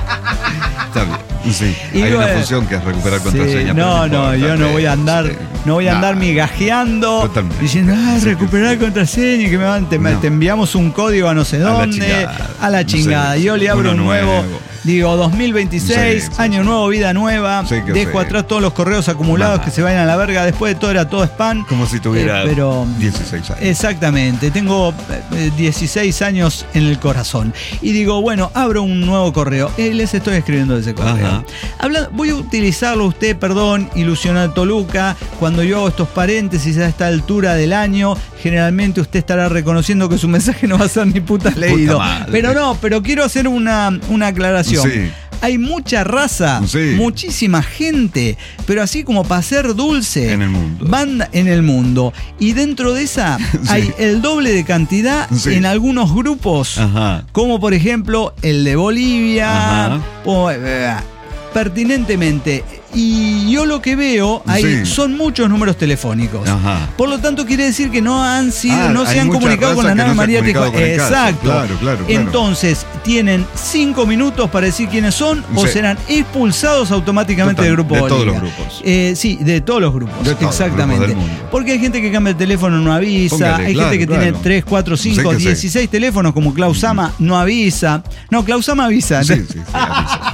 Está bien. Sí.
Y
Hay
bueno,
una función que es recuperar
Sí,
contraseña. pero
no, no,
importa,
yo no
sí,
voy a andar,
sí.
no voy a andar
Nah.
migajeando,
Totalmente.
diciendo, ah,
Sí,
recuperar
sí.
contraseña, que me van, te,
No.
te enviamos un código a no sé
A la
dónde,
chingada.
a la
No
chingada.
sé,
Yo le abro
uno
un nuevo,
nuevo.
digo, dos mil veintiséis,
Sí, sí,
año
sí.
nuevo, vida nueva,
Sí, que
dejo
sí.
atrás todos los correos acumulados
Nah.
que se vayan a la verga, después de todo era todo spam.
Como si tuviera
Eh, pero,
dieciséis años.
Exactamente, tengo eh, dieciséis años en el corazón. Y digo, bueno, abro un nuevo correo. Eh, les estoy escribiendo de ese correo.
Ajá.
Habla- voy a utilizarlo usted, perdón, ilusionar Toluca. Cuando yo hago estos paréntesis a esta altura del año, generalmente usted estará reconociendo que su mensaje no va a ser ni puta leído.
madre.
Pero no, pero quiero hacer una, una aclaración.
Sí.
Hay mucha raza,
Sí.
muchísima gente, pero así como para ser dulce,
En el mundo.
banda en el mundo. Y dentro de esa
Sí.
hay el doble de cantidad
Sí.
en algunos grupos,
Ajá.
como por ejemplo el de Bolivia,
Ajá.
o, eh, pertinentemente. Y yo lo que veo ahí
Sí.
son muchos números telefónicos.
Ajá.
Por lo tanto, quiere decir que no han sido,
Ah,
no
hay
se han
mucha
comunicado con
raza
la
que
nave
no se ha
María
comunicado
Tijuana.
con el caso.
Exacto.
Claro, claro, claro.
Entonces, ¿tienen cinco minutos para decir quiénes son o
Sí.
serán expulsados automáticamente
Total,
del grupo
de todos
Bolivia?
los grupos.
Eh, sí, de todos los grupos.
De todos los
exactamente.
grupos del mundo.
Porque hay gente que cambia el teléfono, no avisa.
Póngale,
hay
claro,
gente que
claro.
tiene tres, cuatro, cinco,
Sí que sí.
dieciséis teléfonos, como Klausama, no avisa. No, Klausama avisa.
Sí, sí, sí, avisa.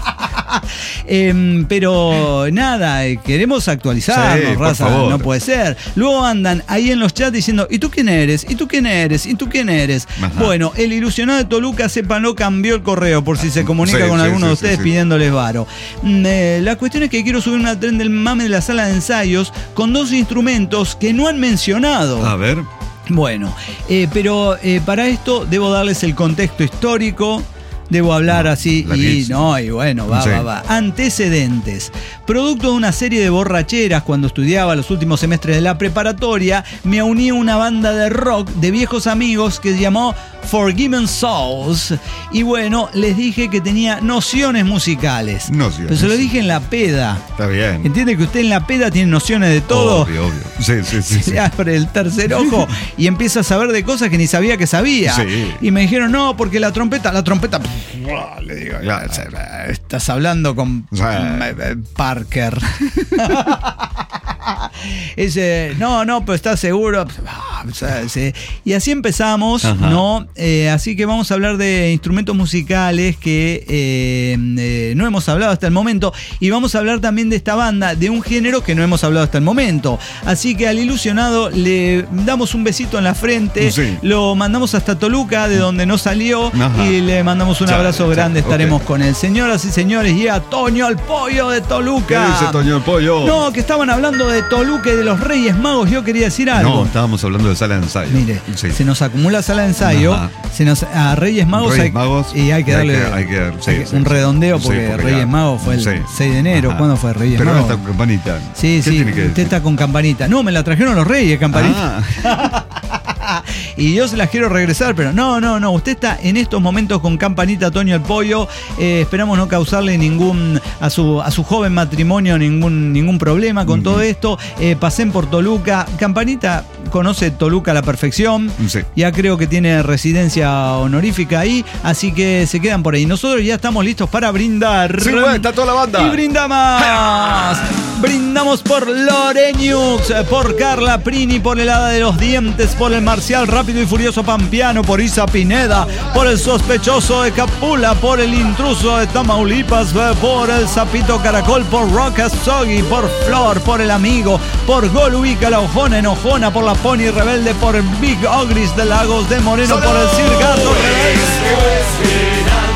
Em, pero nada, eh, queremos actualizarnos,
Sí, por
raza,
favor.
no puede ser. Luego andan ahí en los chats diciendo, ¿y tú quién eres? ¿Y tú quién eres? ¿Y tú quién eres?
Ajá.
Bueno, el ilusionado de Toluca, sépanlo, cambió el correo por si se comunica
Sí,
con
sí,
alguno
sí,
de
sí,
ustedes
sí.
pidiéndoles varo. Mm, eh, la cuestión es que quiero subir una tren del mame de la sala de ensayos con dos instrumentos que no han mencionado.
A ver.
Bueno, eh, pero eh, para esto debo darles el contexto histórico. Debo hablar así y
larguísimo.
no, y bueno, va,
Sí.
va, va. Antecedentes. Producto de una serie de borracheras cuando estudiaba los últimos semestres de la preparatoria, me uní a una banda de rock de viejos amigos que se llamó Forgiven Souls. Y bueno, les dije que tenía nociones musicales.
Nociones.
Pero se lo dije en la peda.
Está bien.
¿Entiende que usted en la peda tiene nociones de todo?
Obvio, obvio. Sí, sí, sí. sí.
Se abre el tercer ojo y empieza a saber de cosas que ni sabía que sabía.
Sí.
Y me dijeron, no, porque la trompeta, la trompeta. Le digo,
Claro.
estás hablando con
Sí.
eh, Parker. Dice, no, no, pero estás seguro. Ah, sí. Y así empezamos,
Ajá.
¿no? Eh, así que vamos a hablar de instrumentos musicales que eh, eh, no hemos hablado hasta el momento. Y vamos a hablar también de esta banda, de un género que no hemos hablado hasta el momento. Así que al ilusionado le damos un besito en la frente,
Sí.
lo mandamos hasta Toluca, de donde no salió,
Ajá.
y le mandamos un
Chao,
abrazo
chao,
grande.
ok.
Estaremos con él. Señoras y señores, llega Toño el Pollo de
¿Qué
Toluca.
dice Toño el Pollo?
No, que estaban hablando de Toluca y de los Reyes Magos. Yo quería decir algo.
No, estábamos hablando de sala de ensayo.
Mire,
Sí.
se nos acumula sala de ensayo,
Ajá.
se nos, a Reyes Magos,
Reyes
hay,
Magos,
y hay que
y hay
darle
que- hay que- sí,
hay que-
sí,
un
sí.
redondeo
Sí,
porque,
porque
Reyes
ya-
Magos fue el
sí.
seis de enero.
Ajá.
¿Cuándo fue Reyes
Pero
Magos?
ahora está con campanita.
Sí,
¿Qué
sí,
tiene que
usted
decir?
está con campanita. No, me la trajeron los Reyes, campanita.
Ah,
y yo se las quiero regresar, pero no, no, no. Usted está en estos momentos con Campanita Toño el Pollo. Eh, esperamos no causarle ningún a su a su joven matrimonio ningún ningún problema con uh-huh. todo esto. Eh, pasen por Toluca. Campanita conoce Toluca a la perfección.
Sí.
Ya creo que tiene residencia honorífica ahí, así que se quedan por ahí. Nosotros ya estamos listos para brindar.
Sí, güey, está toda la banda.
Y brindamos. Brindamos por Loreñux, por Carla Prini, por el Hada de los Dientes, por el Marcial Rápido y Furioso Pampeano, por Isa Pineda, por el Sospechoso de Capula, por el Intruso de Tamaulipas, por el Sapito Caracol, por Roca Soggy, por Flor, por el Amigo, por Golubica, la Ojona Enojona, por la Pony Rebelde, por el Big Ogris de Lagos de Moreno, por el Sir Gato Rebelde.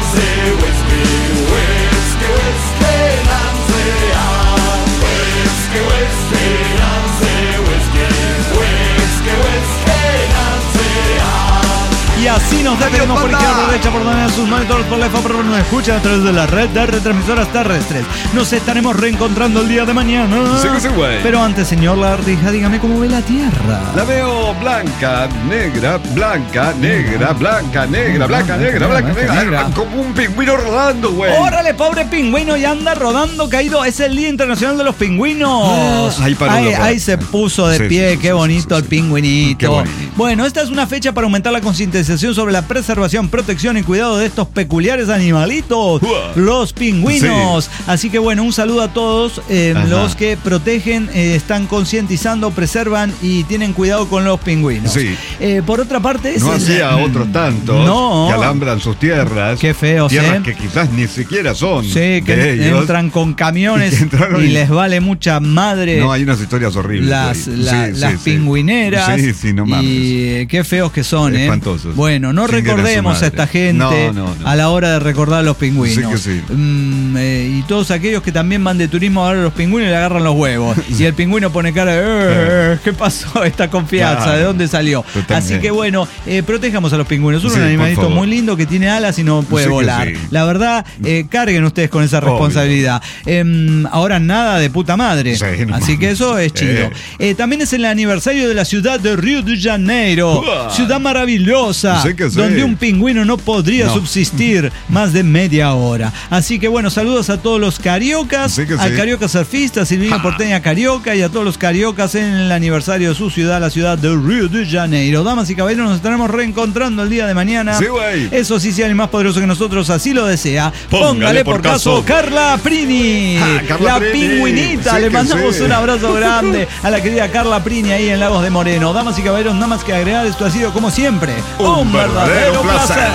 Y así nos despedimos por izquierda, por derecha, por donde sus monitores, por la F A, por donde nos escuchan a través de la red de retransmisoras terrestres. Nos estaremos reencontrando el día de mañana.
Sí que sí, güey.
Pero antes, señor Lardija, dígame cómo ve la Tierra.
La veo blanca, negra, blanca, negra, blanca, negra, blanca, negra, blanca, negra. Como un pingüino rodando, güey.
¡Órale, pobre pingüino! Ya anda rodando, caído. Es el Día Internacional de los Pingüinos.
Ahí, paró,
ahí,
paró.
ahí se puso de
sí,
pie.
Sí, sí,
Qué
sí,
bonito
sí, sí,
el pingüinito.
Qué bonito.
Bueno, esta es una fecha para aumentar la concientización sobre la preservación, protección y cuidado de estos peculiares animalitos,
Uah.
los pingüinos. Sí. Así que bueno, un saludo a todos eh, los que protegen, eh, están concientizando, preservan y tienen cuidado con los pingüinos.
Sí.
Eh, por otra parte...
No
es
hacía
el,
otros tantos
no,
que alambran sus tierras.
Qué feos,
Tierras
¿eh?
que quizás ni siquiera son
Sí, que
de ellos.
entran con camiones y, y les vale mucha madre.
No, hay unas historias horribles.
Las, la,
sí,
las
sí,
pingüineras.
Sí, sí, no mames.
Y qué feos que son, ¿eh?
Espantosos.
Bueno, no
Chinguen
recordemos a, a esta gente
no, no, no.
a la hora de recordar a los pingüinos.
Sí que sí.
Mm, eh, y todos aquellos que también van de turismo a ver a los pingüinos y le agarran los huevos. Y el pingüino pone cara de, eh, ¿qué pasó esta confianza?
Claro.
¿De dónde salió?
Totalmente.
Así que bueno, eh, protejamos a los pingüinos. Es
Sí,
un animalito
por favor.
muy lindo que tiene alas y no puede
Sí que
volar.
sí.
La verdad, eh, carguen ustedes con esa responsabilidad. Eh, ahora nada de puta madre.
Sí, no
Así
mames.
que eso es chido.
Eh.
Eh, también es el aniversario de la ciudad de Río de Janeiro.
Uah.
Ciudad maravillosa.
Sí que sí.
Donde un pingüino no podría
No.
subsistir más de media hora. Así que bueno, saludos a todos los cariocas,
Sí que
al
sí.
carioca surfista, Silvino Porteña Carioca y a todos los cariocas en el aniversario de su ciudad, la ciudad de Río de Janeiro. Damas y caballeros, nos estaremos reencontrando el día de mañana.
Sí, güey.
Eso sí, si alguien más poderoso que nosotros así lo desea, póngale,
Póngale
por
por
caso
caso.
Carla Prini,
Ah, Carla
la
Prini.
pingüinita.
Sí
Le
que
mandamos
sí.
un abrazo grande a la querida Carla Prini ahí en Lagos de Moreno. Damas y caballeros, nada más que agregar, esto ha sido como siempre
Un
un, verdadero,
verdadero
placer.
placer.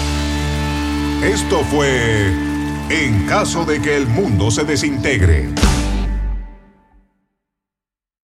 Esto fue En caso de que el mundo se desintegre.